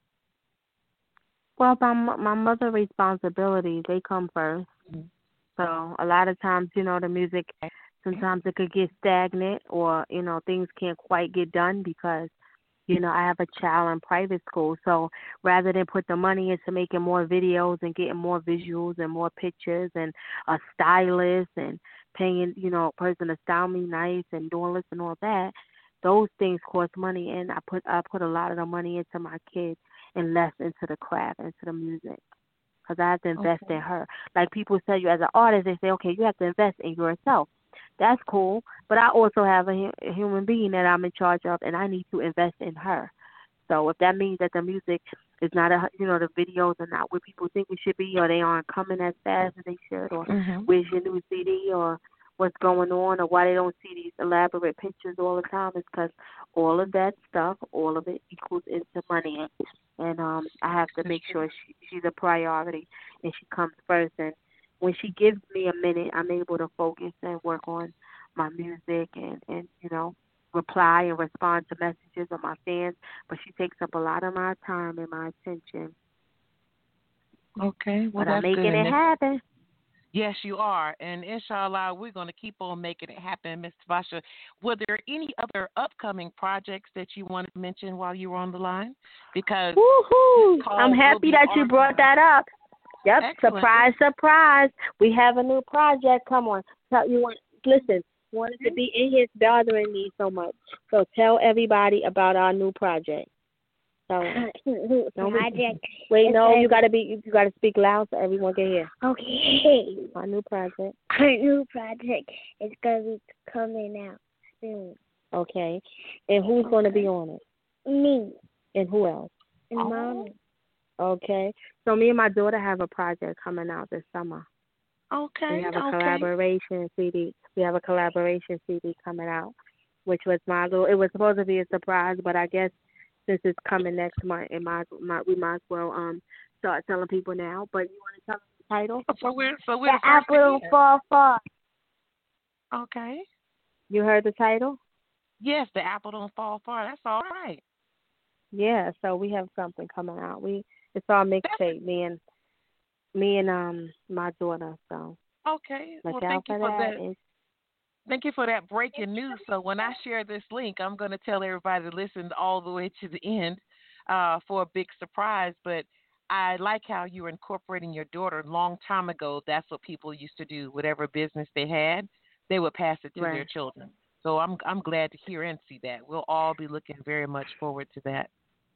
Well, my mother responsibilities, they come first. Mm-hmm. So a lot of times, the music, sometimes it could get stagnant or, things can't quite get done because I have a child in private school, so rather than put the money into making more videos and getting more visuals and more pictures and a stylist and paying, a person to style me nice and doing this and all that, those things cost money, and I put a lot of the money into my kids and less into the craft, into the music. Because I have to invest in her. Like people tell you as an artist, they say, okay, you have to invest in yourself. That's cool, but I also have a human being that I'm in charge of, and I need to invest in her. So if that means that the music is not, the videos are not what people think it should be, or they aren't coming as fast as they should, or where's your new CD, or what's going on, or why they don't see these elaborate pictures all the time, is because all of that stuff, all of it equals into money. And I have to make sure she's a priority and she comes first. And when she gives me a minute, I'm able to focus and work on my music and reply and respond to messages of my fans. But she takes up a lot of my time and my attention. Okay, well, but I'm making it happen. Yes, you are. And inshallah, we're going to keep on making it happen, Ms. Tavasha. Were there any other upcoming projects that you wanted to mention while you were on the line? Because I'm happy that you brought that up. Yep. Excellent. Surprise, surprise. We have a new project. Come on. Listen, wanted to be in here, it's bothering me so much. So tell everybody about our new project. So, project. Wait, no, you gotta speak loud so everyone can hear. Okay. Our new project. Our new project is gonna be coming out soon. Okay. And who's gonna be on it? Me. And who else? And Mommy. Okay. So me and my daughter have a project coming out this summer. Okay. We have a collaboration CD. We have a collaboration CD coming out, which was it was supposed to be a surprise, but I guess since it's coming next month, we might as well start telling people now. But you want to tell them the title? So we're the apple fall far. Okay. You heard the title? Yes, the apple don't fall far. That's all right. Yeah, so we have something coming out. It's our mixtape, me and my daughter. So okay. Well, thank you for that. Thank you for that breaking news. So when I share this link, I'm going to tell everybody to listen all the way to the end for a big surprise. But I like how you're incorporating your daughter. Long time ago, that's what people used to do. Whatever business they had, they would pass it to their children. So I'm glad to hear and see that. We'll all be looking very much forward to that.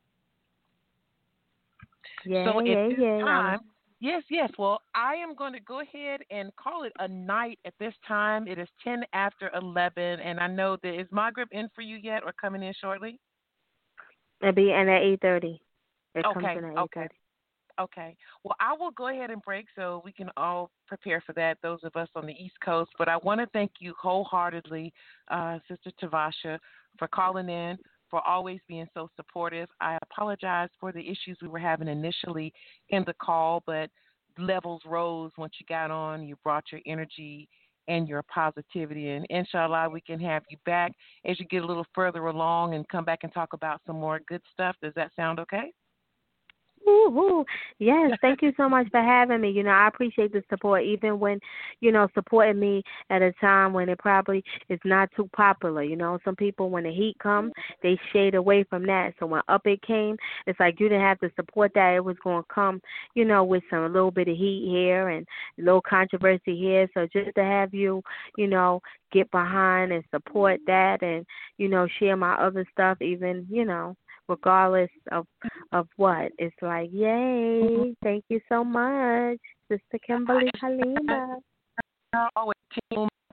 Yeah, so yeah, at this yeah. time, yes. Well, I am going to go ahead and call it a night at this time. It is 10 after 11, and I know that is Maghrib in for you yet or coming in shortly? It'll be in at 8:30. It comes in at 8:30. Okay. Well, I will go ahead and break so we can all prepare for that, those of us on the East Coast. But I want to thank you wholeheartedly, Sister Tavasha, for calling in, for always being so supportive. I apologize for the issues we were having initially in the call, but levels rose once you got on. You brought your energy and your positivity, and inshallah, we can have you back as you get a little further along and come back and talk about some more good stuff. Does that sound okay? Woo-hoo. Yes, thank you so much for having me. I appreciate the support, even when, supporting me at a time when it probably is not too popular. Some people, when the heat comes, they shade away from that. So when Up It came, it's like you didn't have to support that. It was going to come, with a little bit of heat here and a little controversy here. So just to have you, get behind and support that and, share my other stuff, even, regardless of what. It's like, yay, thank you so much, Sister Kimberly Halima.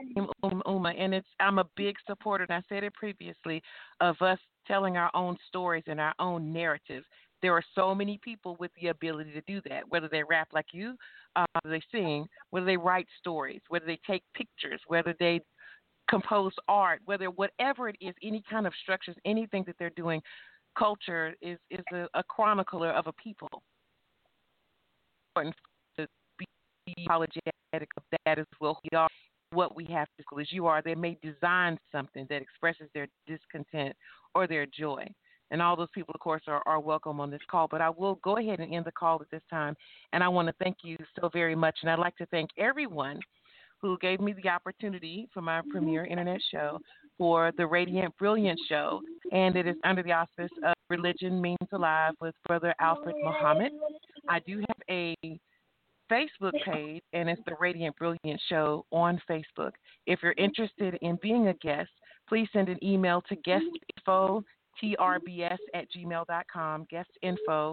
Uma, and I'm a big supporter, and I said it previously, of us telling our own stories and our own narratives. There are so many people with the ability to do that, whether they rap like you, whether they sing, whether they write stories, whether they take pictures, whether they compose art, whether whatever it is, any kind of structures, anything that they're doing. Culture is a chronicler of a people. Important to be apologetic of that as well. We are what we have to do as you are. They may design something that expresses their discontent or their joy. And all those people, of course, are welcome on this call. But I will go ahead and end the call at this time. And I want to thank you so very much. And I'd like to thank everyone who gave me the opportunity for my premiere internet show for the Radiant Brilliant Show. And it is under the auspice of Religion Means Alive with Brother Alfred Muhammad. I do have a Facebook page, and it's the Radiant Brilliant Show on Facebook. If you're interested in being a guest, please send an email to guestinfo, trbs@gmail.com, guestinfo,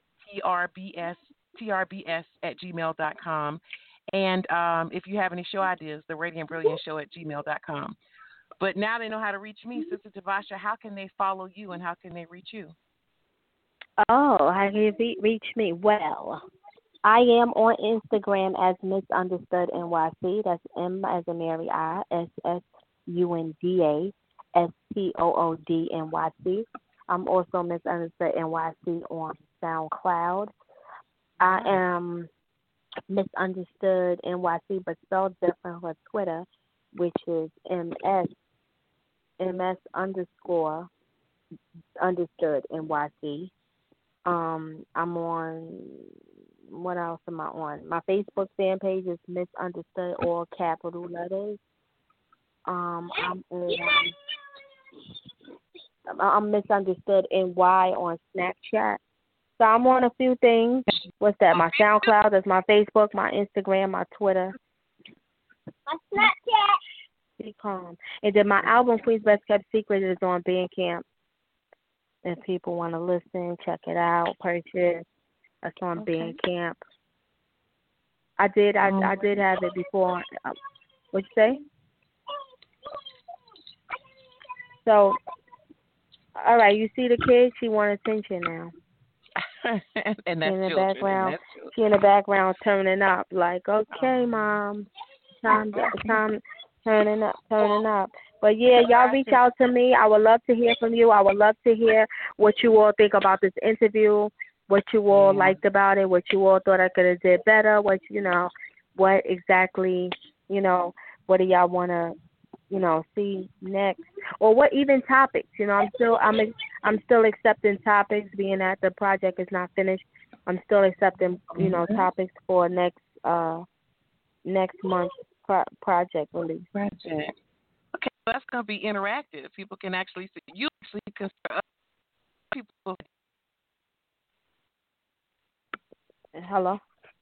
trbs@gmail.com. And if you have any show ideas, the Radiant Brilliant Show @gmail.com. But now they know how to reach me, Sister Tavasha. How can they follow you and how can they reach you? Oh, how can you reach me? Well, I am on Instagram as Misunderstood NYC. That's M as in Mary I, SSUNDA, STOOD NYC. I'm also Misunderstood NYC on SoundCloud. I am Misunderstood NYC, but spelled different for Twitter, which is MS underscore understood NYC. I'm on, what else am I on? My Facebook fan page is Misunderstood, all capital letters. I'm Misunderstood NY on Snapchat. So I'm on a few things. What's that? My SoundCloud, that's my Facebook, my Instagram, my Twitter. My Snapchat. Be calm. And then my album, Queen's Best Kept Secret, is on Bandcamp. If people want to listen, check it out, purchase. That's on Bandcamp. I did have it before. What'd you say? So, all right, you see the kid? She wants attention now. And that's in the background. She in the background turning up, like, okay, Mom, time turning up. But yeah, y'all reach out to me. I would love to hear from you. I would love to hear what you all think about this interview, what you all liked about it, what you all thought I could have did better, what exactly, what do y'all want to, see next, or what even topics. I'm still accepting topics, being that the project is not finished. I'm still accepting, topics for next month's project release. Project. Okay, well, that's going to be interactive. People can actually see. You actually can people. Hello.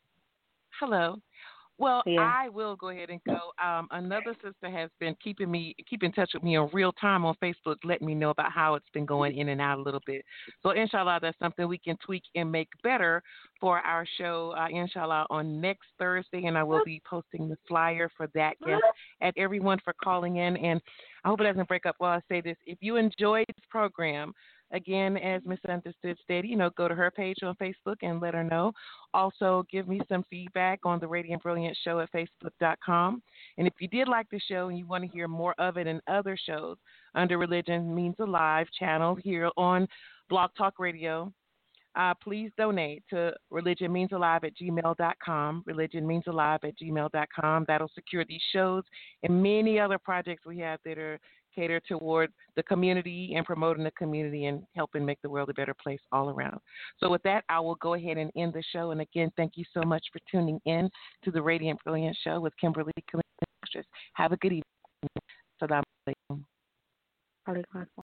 Well, yeah. I will go ahead and go. Another sister has been keep in touch with me in real time on Facebook, letting me know about how it's been going in and out a little bit. So, inshallah, that's something we can tweak and make better for our show, inshallah, on next Thursday. And I will be posting the flyer for that guest. And everyone for calling in. And I hope it doesn't break up while I say this. If you enjoyed this program, again, as Misunderstood stated, go to her page on Facebook and let her know. Also, give me some feedback on the Radiant Brilliant Show at Facebook.com. And if you did like the show and you want to hear more of it and other shows under Religion Means Alive channel here on Blog Talk Radio, please donate to religionmeansalive@gmail.com, religionmeansalive@gmail.com. That'll secure these shows and many other projects we have that are catered toward the community and promoting the community and helping make the world a better place all around. So with that, I will go ahead and end the show. And again, thank you so much for tuning in to the Radiant Brilliant Show with Kimberly. Have a good evening. Assalamu alaikum.